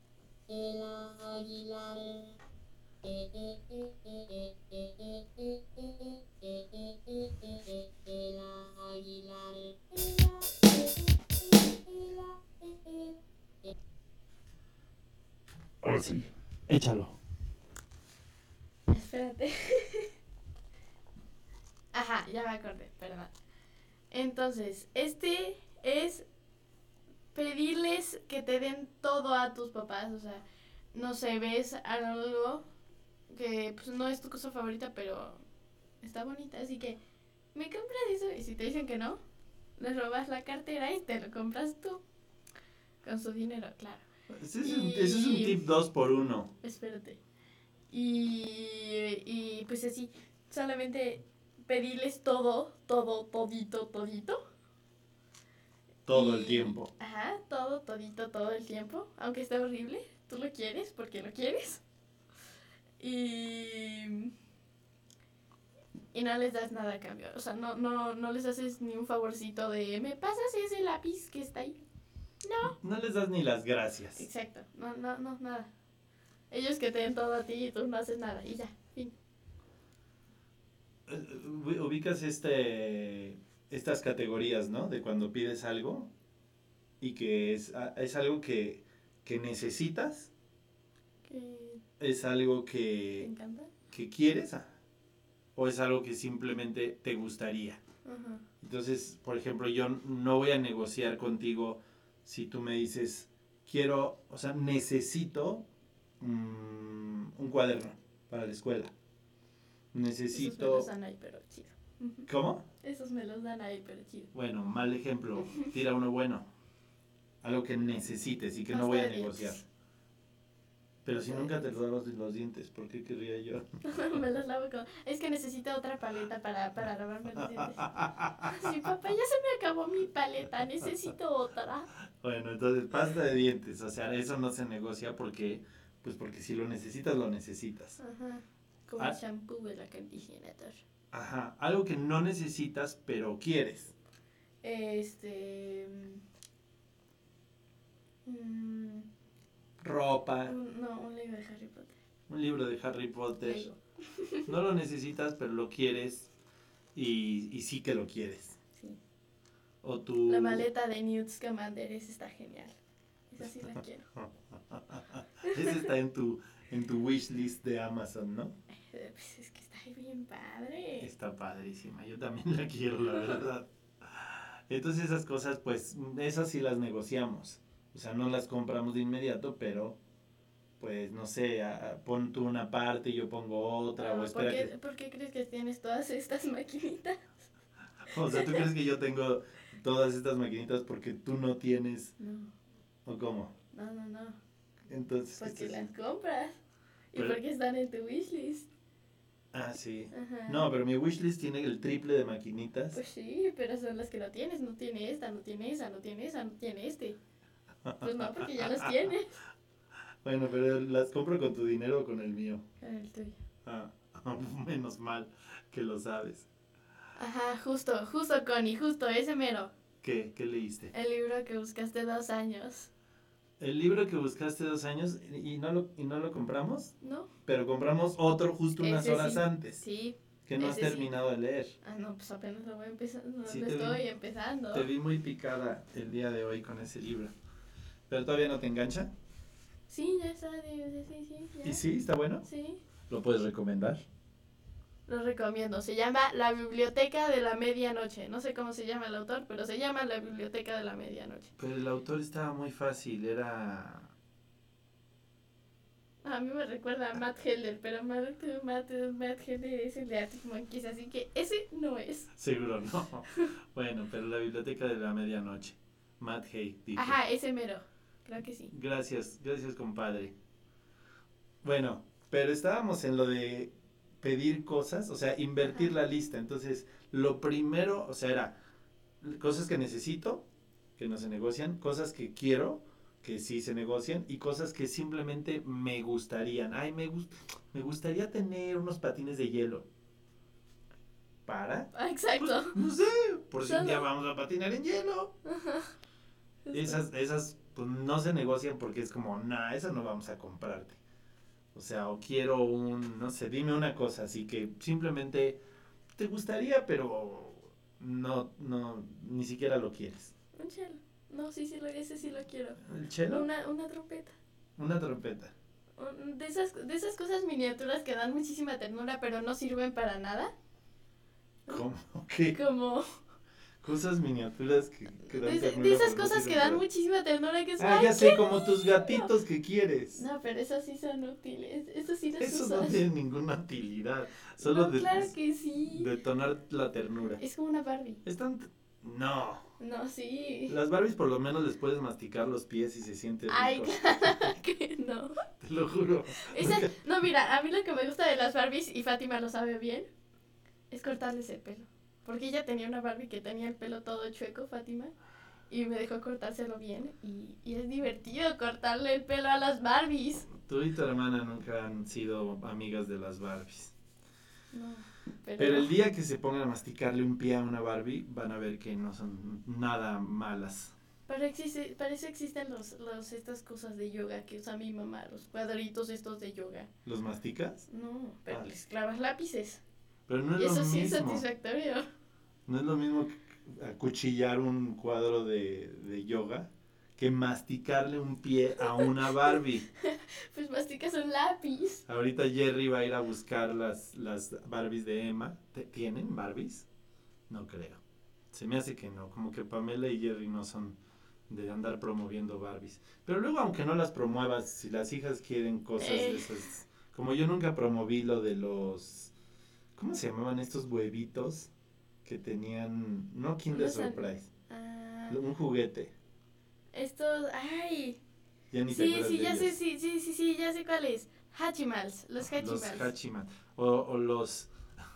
Ahora sí, Échalo. Espérate. Ajá, ya me acordé, perdón. Entonces, este es pedirles que te den todo a tus papás. O sea, no sé, ves algo que pues no es tu cosa favorita, pero está bonita, así que me compras eso. Y si te dicen que no, les robas la cartera y te lo compras tú. Con su dinero, claro. Ese es, un, Y- ese es un tip dos por uno. Espérate. Y, y pues así, solamente pedirles todo, todo, todito, todito. Todo Y- el tiempo. Ajá, todo, todito, todo el tiempo. Aunque esté horrible, tú lo quieres porque lo quieres. Y... Y no les das nada a cambio. O sea, no, no, no les haces ni un favorcito de ¿me pasas ese lápiz que está ahí? No les das ni las gracias. Exacto. No, no, no, nada. Ellos que te den todo a ti y tú no haces nada. Y ya, fin. Eh, ubi- Ubicas este, estas categorías, ¿no? De cuando pides algo y que es, a- es algo que, que necesitas, ¿Qué es algo te que, encanta? que quieres ah, o es algo que simplemente te gustaría. Ajá. Entonces, por ejemplo, yo no voy a negociar contigo si tú me dices, quiero, o sea, necesito mm, un cuaderno para la escuela. Esos me Necesito... los dan ahí, pero chido. Ujú. ¿Cómo? Esos me los dan ahí, pero chido. Bueno, mal ejemplo. Tira uno bueno. Algo que necesites y que no Pasta voy a de dientes. negociar. Pero si nunca te lavas los dientes, ¿por qué querría yo? Me los lavo con... Es que necesito otra paleta para, para lavarme los dientes. Sí, papá, ya se me acabó mi paleta, necesito otra. Bueno, entonces pasta de dientes, o sea, eso no se negocia porque, pues porque si lo necesitas, lo necesitas. Ajá. Como Ah. el shampoo, el acondicionador. Ajá, algo que no necesitas, pero quieres. Este... mm, Ropa, un- no, un libro de Harry Potter. un libro de Harry Potter. Lego. No lo necesitas, pero lo quieres y, y sí que lo quieres. Sí. O tu... La maleta de Newt Scamander, esa está genial. Esa sí la quiero. Ese está en tu, en tu wishlist de Amazon, ¿no? Eh, Pues es que está bien padre. Está padrísima, yo también la quiero, la verdad. Entonces esas cosas, pues, esas sí las negociamos. O sea, no las compramos de inmediato, pero, pues, no sé, a- a- pon tú una parte y yo pongo otra, Ah, o ¿por, espera qué, que... ¿Por qué crees que tienes todas estas maquinitas? O sea, ¿tú crees que yo tengo todas estas maquinitas porque tú no tienes, No, o cómo? no, no, no. Entonces, ¿qué Porque estás- las compras. Y Pero- porque están en tu wishlist. Ah, sí. Ajá. No, pero mi wishlist tiene el triple de maquinitas. Pues sí, pero son las que no tienes. No tiene esta, no tiene esa, no tiene esa, no tiene este. Pues no, porque ya las tienes. Bueno, pero las compro con tu dinero o con el mío. Con el tuyo. Ah, menos mal que lo sabes. Ajá, justo, justo, Connie, justo, ese mero. ¿Qué? ¿Qué leíste? El libro que buscaste dos años. El libro que buscaste dos años y no lo, y no lo compramos, ¿No? pero compramos otro justo unas Ese horas sí. antes, Sí. que no has ese sí. terminado de leer. Ah, no, pues apenas lo voy a empezar. No, Sí, lo te vi. estoy empezando. Te vi muy picada el día de hoy con ese libro. ¿Pero todavía no te engancha? Sí, ya está. de- de- Sí, sí, ya. ¿Y sí? ¿Está bueno? Sí. ¿Lo puedes recomendar? Lo recomiendo. Se llama La Biblioteca de la Medianoche. No sé cómo se llama el autor, pero se llama La Biblioteca de la Medianoche. Pero el autor estaba muy fácil, era... A mí me recuerda a Matt Heller, pero Matt, Matt, Matt Heller es el de Arctic Monkeys, así que ese no es. Seguro no. Bueno, pero la biblioteca de la medianoche. Matt Hay dijo. Ajá, ese mero. Creo que sí. Gracias, gracias compadre. Bueno, pero estábamos en lo de pedir cosas, o sea, invertir Ajá. la lista. Entonces, lo primero, o sea, era cosas que necesito, que no se negocian, cosas que quiero, que sí se negocian, y cosas que simplemente me gustarían. Ay, me, gust me gustaría tener unos patines de hielo. ¿Para? Ah, exacto. No sé, por si un día Solo. vamos a patinar en hielo. Esas, esas pues, no se negocian porque es como, nah, eso no vamos a comprarte. O sea, o quiero un, no sé, dime una cosa, así que simplemente te gustaría, pero no, no, ni siquiera lo quieres. Un chelo. No, sí, sí, lo, ese sí lo quiero. ¿El chelo? Una, una trompeta. Una trompeta. Un- De esas, de esas cosas miniaturas que dan muchísima ternura, pero no sirven para nada. ¿Cómo? ¿Qué? Como, Cosas miniaturas que, que dan De, de ternura, esas pero no cosas sirven que dan para- muchísima ternura que es Ah, ay, ya sé, qué como tus lindo. gatitos que quieres. No, pero esos sí son útiles. Esos sí los Esos usas. no tienen ninguna utilidad. Solo No, de, claro que sí. detonar la ternura. Es como una Barbie. Están... No. No, sí. Las Barbies por lo menos les puedes masticar los pies y se siente rico. Ay, claro que no. Te lo juro. Esa- no, mira, a mí lo que me gusta de las Barbies, y Fátima lo sabe bien, es cortarles el pelo. Porque ella tenía una Barbie que tenía el pelo todo chueco, Fátima, y me dejó cortárselo bien. Y, y es divertido cortarle el pelo a las Barbies. Tú y tu hermana nunca han sido amigas de las Barbies. No, pero, Pero el día que se pongan a masticarle un pie a una Barbie, van a ver que no son nada malas. Para, existe, para eso existen los, los, estas cosas de yoga que usa mi mamá, los cuadritos estos de yoga. ¿Los masticas? No, pero Ah. les clavas lápices. Pero no es Y eso lo sí es mismo. satisfactorio. No es lo mismo que acuchillar un cuadro de, de yoga que masticarle un pie a una Barbie. Pues masticas un lápiz. Ahorita Jerry va a ir a buscar las, las Barbies de Emma. ¿Te- ¿Tienen Barbies? No creo. Se me hace que no. Como que Pamela y Jerry no son de andar promoviendo Barbies. Pero luego, aunque no las promuevas, si las hijas quieren cosas de Eh. esas... Como yo nunca promoví lo de los... ¿Cómo se llamaban estos huevitos? Que tenían... No Kinder Los an- Surprise. Ah, Un juguete. estos, ay. Ya ni te Sí, acuerdas sí, de ya sé, ellos. sí, sí, sí, sí, ya sé cuáles. Hachimals, los Los Hachimals. Hachiman. O, o los...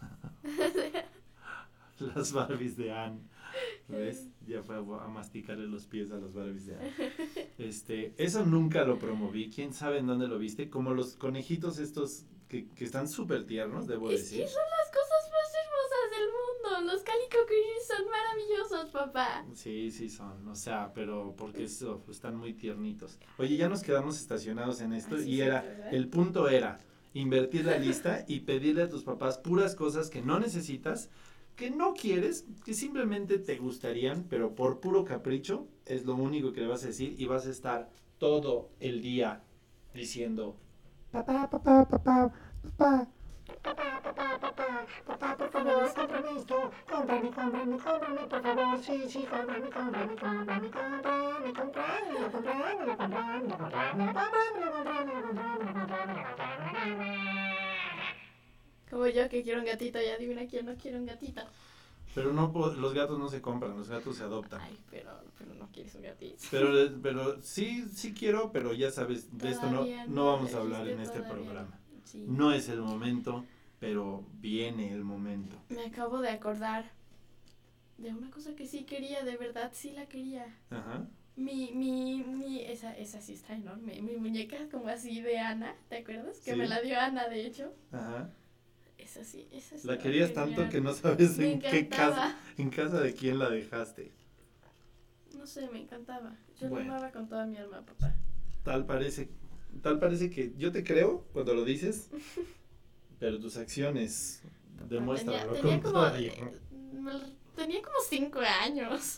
las Barbies de Anne. ¿Ves? Ya fue a, a masticarle los pies a las Barbies de Anne. Este, eso nunca lo promoví. ¿Quién sabe en dónde lo viste? Como los conejitos estos que, que están súper tiernos, debo Es decir. que son las cosas más hermosas del mundo. Los Calico Crisis son maravillosos, papá. Sí, sí son, o sea, pero porque eso, están muy tiernitos. Oye, ya nos quedamos estacionados en esto Ah, sí, y sí, era, ¿verdad? el punto era invertir la lista y pedirle a tus papás puras cosas que no necesitas, que no quieres, que simplemente te gustarían, pero por puro capricho es lo único que le vas a decir y vas a estar todo el día diciendo, Papá, papá, papá, papá. Papá, papá, papá, papá, por favor, cómprame esto. Cómprame, cómprame, cómprame, por favor. Sí, sí, cómprame, cómprame, cómprame, cómprame, cómprame, lo cómprame, lo cómprame, lo cómprame, lo cómprame, lo cómprame, lo cómprame, lo cómprame, lo cómprame. Como yo que quiero un gatito, ya adivina quién no quiere un gatito. pero no, po- los gatos no se compran, los gatos se adoptan. Ay, pero, pero no quieres un gatito. Pero, pero sí, sí quiero, pero ya sabes, de esto no, Todavía no vamos a dijiste hablar en este todavía. programa. Sí. No es el momento, pero viene el momento. Me acabo de acordar de una cosa que sí quería, de verdad sí la quería. Ajá. Mi, mi, mi, esa, esa sí está enorme. Mi muñeca como así de Ana, ¿te acuerdas? Que Sí. me la dio Ana, de hecho. Ajá. Esa sí, esa sí. La querías quería. tanto que no sabes Me en qué casa, encantaba. en casa de quién la dejaste. No sé, me encantaba. Yo Bueno. la amaba con toda mi alma, papá. Tal parece, tal parece que yo te creo cuando lo dices, pero tus acciones demuestran tenía, lo tenía como, contrario. eh, me- tenía como cinco años.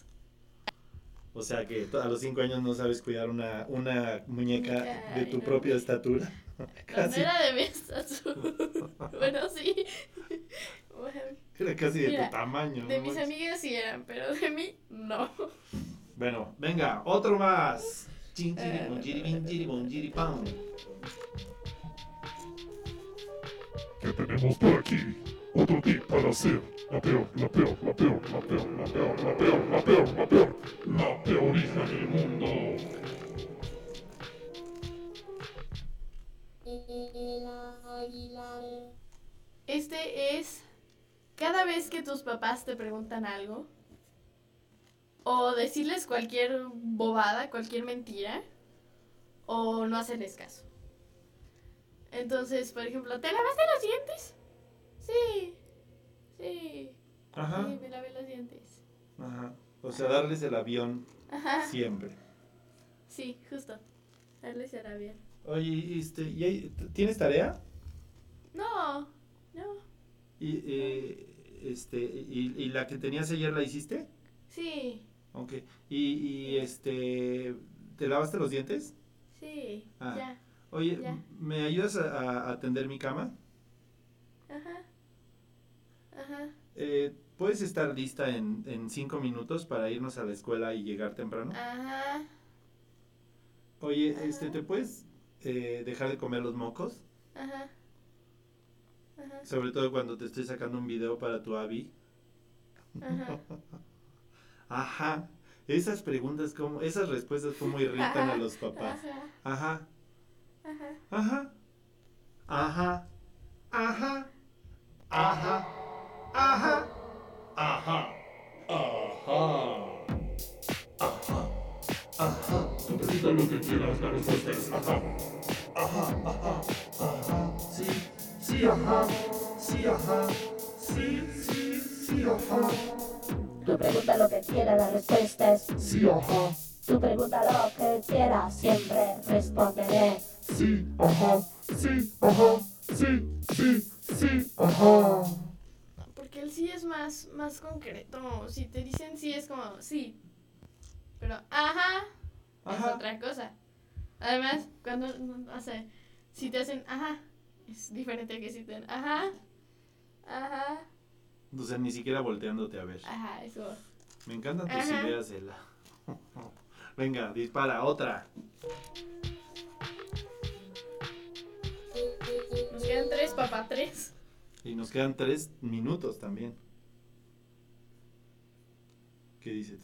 O sea que a los cinco años no sabes cuidar una, una muñeca Muñeca de tu enorme. propia estatura. No Casi, era de mi estatura. Bueno, sí. Bueno, era casi de Mira, tu tamaño. de ¿no? mis amigas sí eran, pero de mí no. Bueno, venga, otro más. Chin, chiri, bum, chiri, bin, chiri, bum, chiri, pam. ¿Qué tenemos por aquí? Otro tip para hacer la peor, la peor, la peor, la peor, la peor, la peor, la peor, la peor, la peor hija del mundo. Este es cada vez que tus papás te preguntan algo o decirles cualquier bobada, cualquier mentira o no hacerles caso. Entonces, por ejemplo, ¿te lavaste los dientes? Sí, sí, Ajá, sí, me lavé los dientes. ajá. O sea, darles el avión Ajá, siempre. sí, justo. Darles será bien. Oye, este, ¿y hay- ¿tienes tarea? No, no, Y, eh, este, y, y la que tenías ayer la hiciste? sí, Ok. Y, y este, ¿te lavaste los dientes? sí, Ah. ya, Oye, Ya. ¿me ayudas a, a atender mi cama? ajá, ajá. Eh, ¿Puedes estar lista en, en cinco minutos para irnos a la escuela y llegar temprano? Ajá. Oye, Ajá. este, ¿te puedes eh, dejar de comer los mocos? Ajá. Ajá. Sobre todo cuando te estoy sacando un video para tu Abby. Ajá. Ajá. Esas preguntas, como, esas respuestas como irritan a los papás. Ajá. Ajá, Ajá. ajá, ajá, ajá, ajá, ajá, Ajá. Ajá. Ajá. Ajá. Tú pregunta lo que quieras, la respuesta es ajá. Ajá, ajá, ajá. Sí, sí, ajá. Sí, ajá. Sí, sí, sí, ajá. Tú pregunta lo que quieras, la respuesta es Sí, ajá. tú pregunta lo que quieras, siempre responderé. Sí, ajá. Sí, ajá. Sí, sí, sí, ajá. Porque el sí es más, más concreto. Si te dicen sí es como sí. Pero ajá, es ajá. otra cosa. Además, cuando, no sé, si te hacen ajá, es diferente a que si te hacen ajá, ajá, O sea, ni siquiera volteándote a ver. ajá, eso. Me encantan tus Ajá. ideas, Ela. Venga, dispara, otra. Nos quedan tres, papá, tres. Y nos quedan tres minutos también. ¿Qué dices?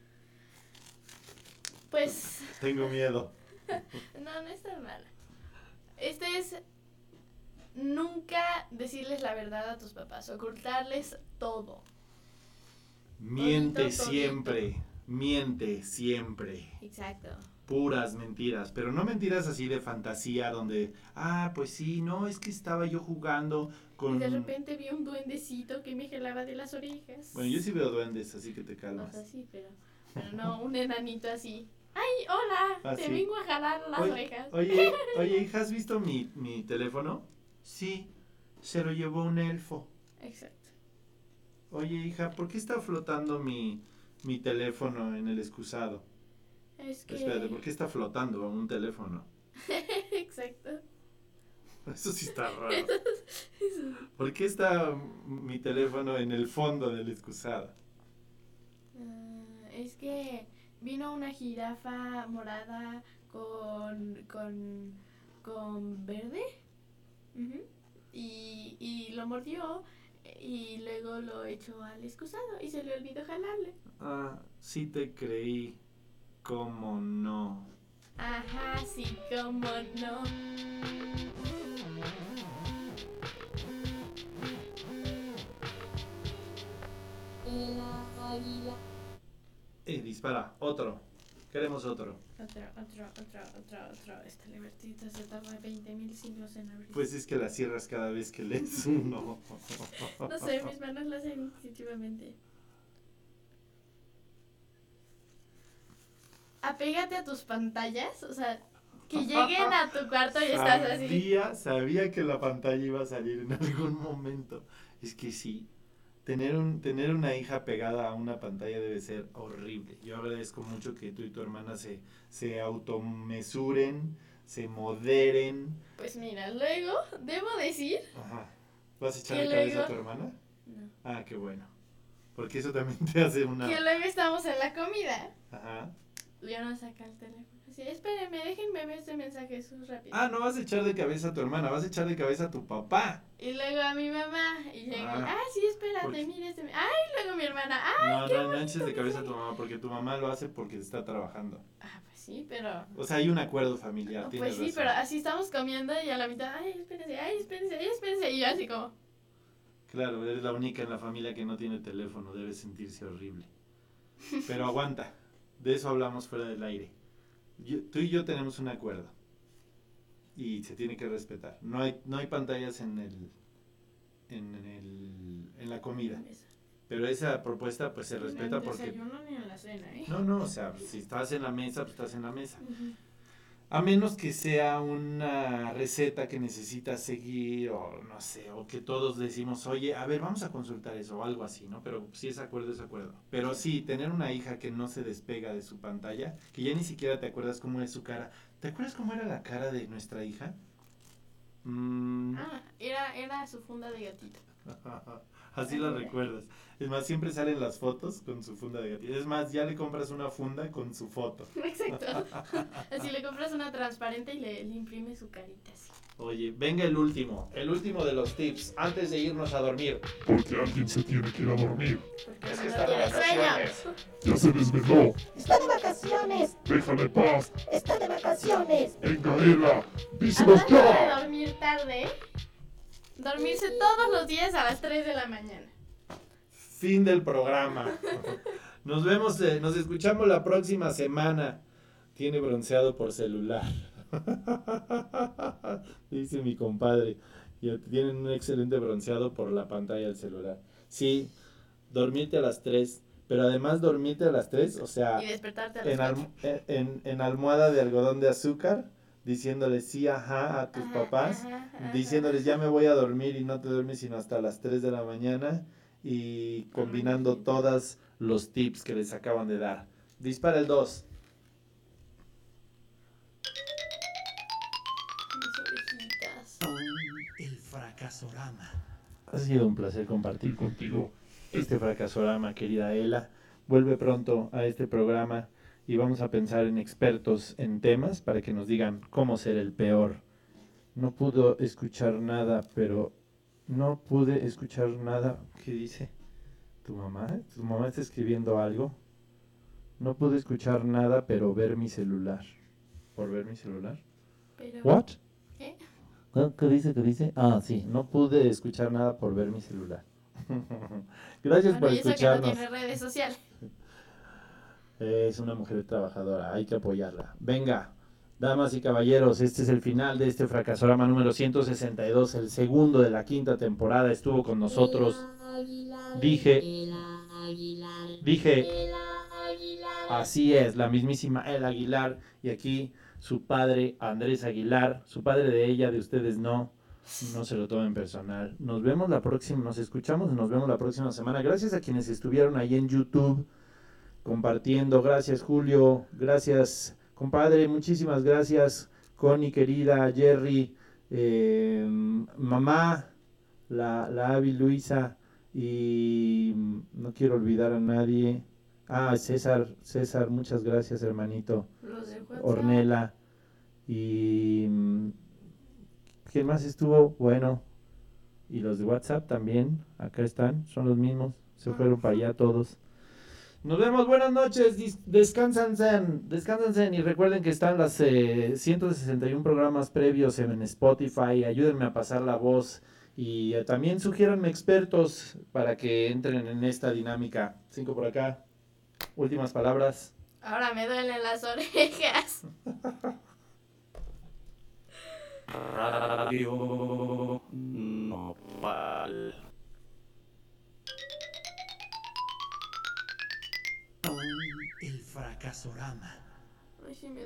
Pues, Tengo miedo. no, no es tan mala. Este es nunca decirles la verdad a tus papás, ocultarles todo. Miente Todito, todito. siempre. Miente siempre. Exacto. Puras mentiras, pero no mentiras así de fantasía donde, ah, pues sí, no, es que estaba yo jugando con... Y de repente vi un duendecito que me jalaba de las orejas. Bueno, yo sí veo duendes, así que te O calmas. sea, sí, pero, pero no un enanito así. ¡Ay, hola! Ah, te sí. vengo a jalar las Oye, orejas. Oye, oye, hija, ¿has visto mi, mi teléfono? Sí, se lo llevó un elfo. Exacto. Oye, hija, ¿por qué está flotando mi, mi teléfono en el excusado? Es que... Espérate, ¿por qué está flotando un teléfono? Exacto. Eso sí está raro. ¿Por qué está mi teléfono en el fondo del excusado? Ah, es que vino una jirafa morada con, con, con verde. Ujú. y, y lo mordió y luego lo echó al excusado y se le olvidó jalarle. Ah, sí te creí. ¿Cómo no? Ajá, sí, cómo no. Eh, dispara. Otro. Queremos otro. Otro, otro, otro, otro, otro. Esta libertita se tarda veinte mil siglos en abrir. Pues es que la cierras cada vez que lees uno. No sé, mis manos lo hacen instintivamente. Apégate a tus pantallas, o sea, que lleguen a tu cuarto y estás así. Sabía, sabía que la pantalla iba a salir en algún momento. Es que sí, tener, un, tener una hija pegada a una pantalla debe ser horrible. Yo agradezco mucho que tú y tu hermana se, se automesuren, se moderen. Pues mira, luego debo decir... Ajá. ¿Vas a echar ¿Y de cabeza luego? a tu hermana? No. Ah, qué bueno. Porque eso también te hace una... Que luego estamos en la comida. Ajá. Leona saca el teléfono. Así, espérenme, déjenme ver este mensaje, eso es rápido. Ah, no vas a echar de cabeza a tu hermana, vas a echar de cabeza a tu papá. Y luego a mi mamá. Y llega, Ah. ah, sí, espérate, Porque- mire este. Ay, luego mi hermana. Ah, No, no, no eches de cabeza a tu mamá porque tu mamá lo hace porque está trabajando. ah pues sí, pero. O sea, hay un acuerdo familiar, tienes Pues sí, razón. pero así estamos comiendo y a la mitad, ay, espérense, ay, espérense, ay, espérense. Y yo así como, Claro, eres la única en la familia que no tiene teléfono, debe sentirse horrible. Pero aguanta, de eso hablamos fuera del aire. Yo- tú y yo tenemos un acuerdo y se tiene que respetar. No hay, no hay pantallas en el, en el, en la comida. Pero esa propuesta pues se respeta en el porque... desayuno ni en la cena, ¿eh? No, no, o sea, si estás en la mesa, pues estás en la mesa. Ujú. A menos que sea una receta que necesitas seguir o no sé, o que todos decimos, oye, a ver, vamos a consultar eso o algo así, ¿no? Pero si es acuerdo, es acuerdo. Pero sí, tener una hija que no se despega de su pantalla, que ya ni siquiera te acuerdas cómo es su cara. ¿Te acuerdas cómo era la cara de nuestra hija? Mm, Ah, era, era su funda de gatito. Así la recuerdas. Es más, siempre salen las fotos con su funda de gatito. Es más, ya le compras una funda con su foto. Exacto. Así le compras una transparente y le, le imprime su carita así. Oye, venga el último, el último de los tips, antes de irnos a dormir. Porque alguien se tiene que ir a dormir. Porque Es si que no está de tiene sueño. vacaciones. Ya se desveló. Está de vacaciones. Déjale en paz. Está de vacaciones. Venga, Ela. Díselos Hablando de ya. dormir tarde, dormirse todos los días a las tres de la mañana. Fin del programa. Nos vemos, eh, nos escuchamos la próxima semana. Tiene bronceado por celular. Dice mi compadre. Y tienen un excelente bronceado por la pantalla del celular. Sí, dormirte a las tres. Pero además dormirte a las tres, o sea, Y despertarte a las en, cuatro. alm- en, en almohada de algodón de azúcar, diciéndoles sí, ajá, a tus Ajá, papás. ajá, ajá. Diciéndoles ya me voy a dormir y no te duermes sino hasta las tres de la mañana y combinando Amén. todos los tips que les acaban de dar. Dispara el dos. Mis orejitas. El fracasorama. Ha sido un placer compartir contigo este fracasorama, querida Ela. Vuelve pronto a este programa y vamos a pensar en expertos en temas para que nos digan cómo ser el peor. No pudo escuchar nada, pero no pude escuchar nada. ¿Qué dice? ¿Tu mamá? ¿Tu mamá está escribiendo algo? No pude escuchar nada, pero ver mi celular. ¿Por ver mi celular? Pero, ¿What? ¿qué? ¿Qué qué dice? ¿Qué dice? Ah, sí, no pude escuchar nada por ver mi celular. Gracias Bueno, por y eso que no escucharnos. tiene redes sociales. Es una mujer trabajadora, hay que apoyarla. Venga, damas y caballeros, este es el final de este fracasorama número ciento sesenta y dos, el segundo de la quinta temporada. Estuvo con nosotros. Dije, dije, así es, la mismísima El Aguilar. Y aquí su padre, Andrés Aguilar, su padre de ella, de ustedes no. No se lo tomen personal. Nos vemos la próxima, nos escuchamos y nos vemos la próxima semana. Gracias a quienes estuvieron ahí en YouTube compartiendo. Gracias, Julio. Gracias, compadre. Muchísimas gracias, Connie, querida, Jerry, eh, mamá, la, la Avi Luisa y no quiero olvidar a nadie. Ah, César, César, muchas gracias, hermanito. Los de WhatsApp. Ornella y mm, ¿quién más estuvo? Bueno, y los de WhatsApp también, acá están, son los mismos, se fueron para allá todos. Nos vemos, buenas noches, dis- descánsense, descánsense y recuerden que están las eh, ciento sesenta y uno programas previos en Spotify, ayúdenme a pasar la voz y eh, también sugiéranme expertos para que entren en esta dinámica. Cinco por acá, últimas palabras. Ahora me duelen las orejas. Radio Nopal. El fracasorama. Ay, sí me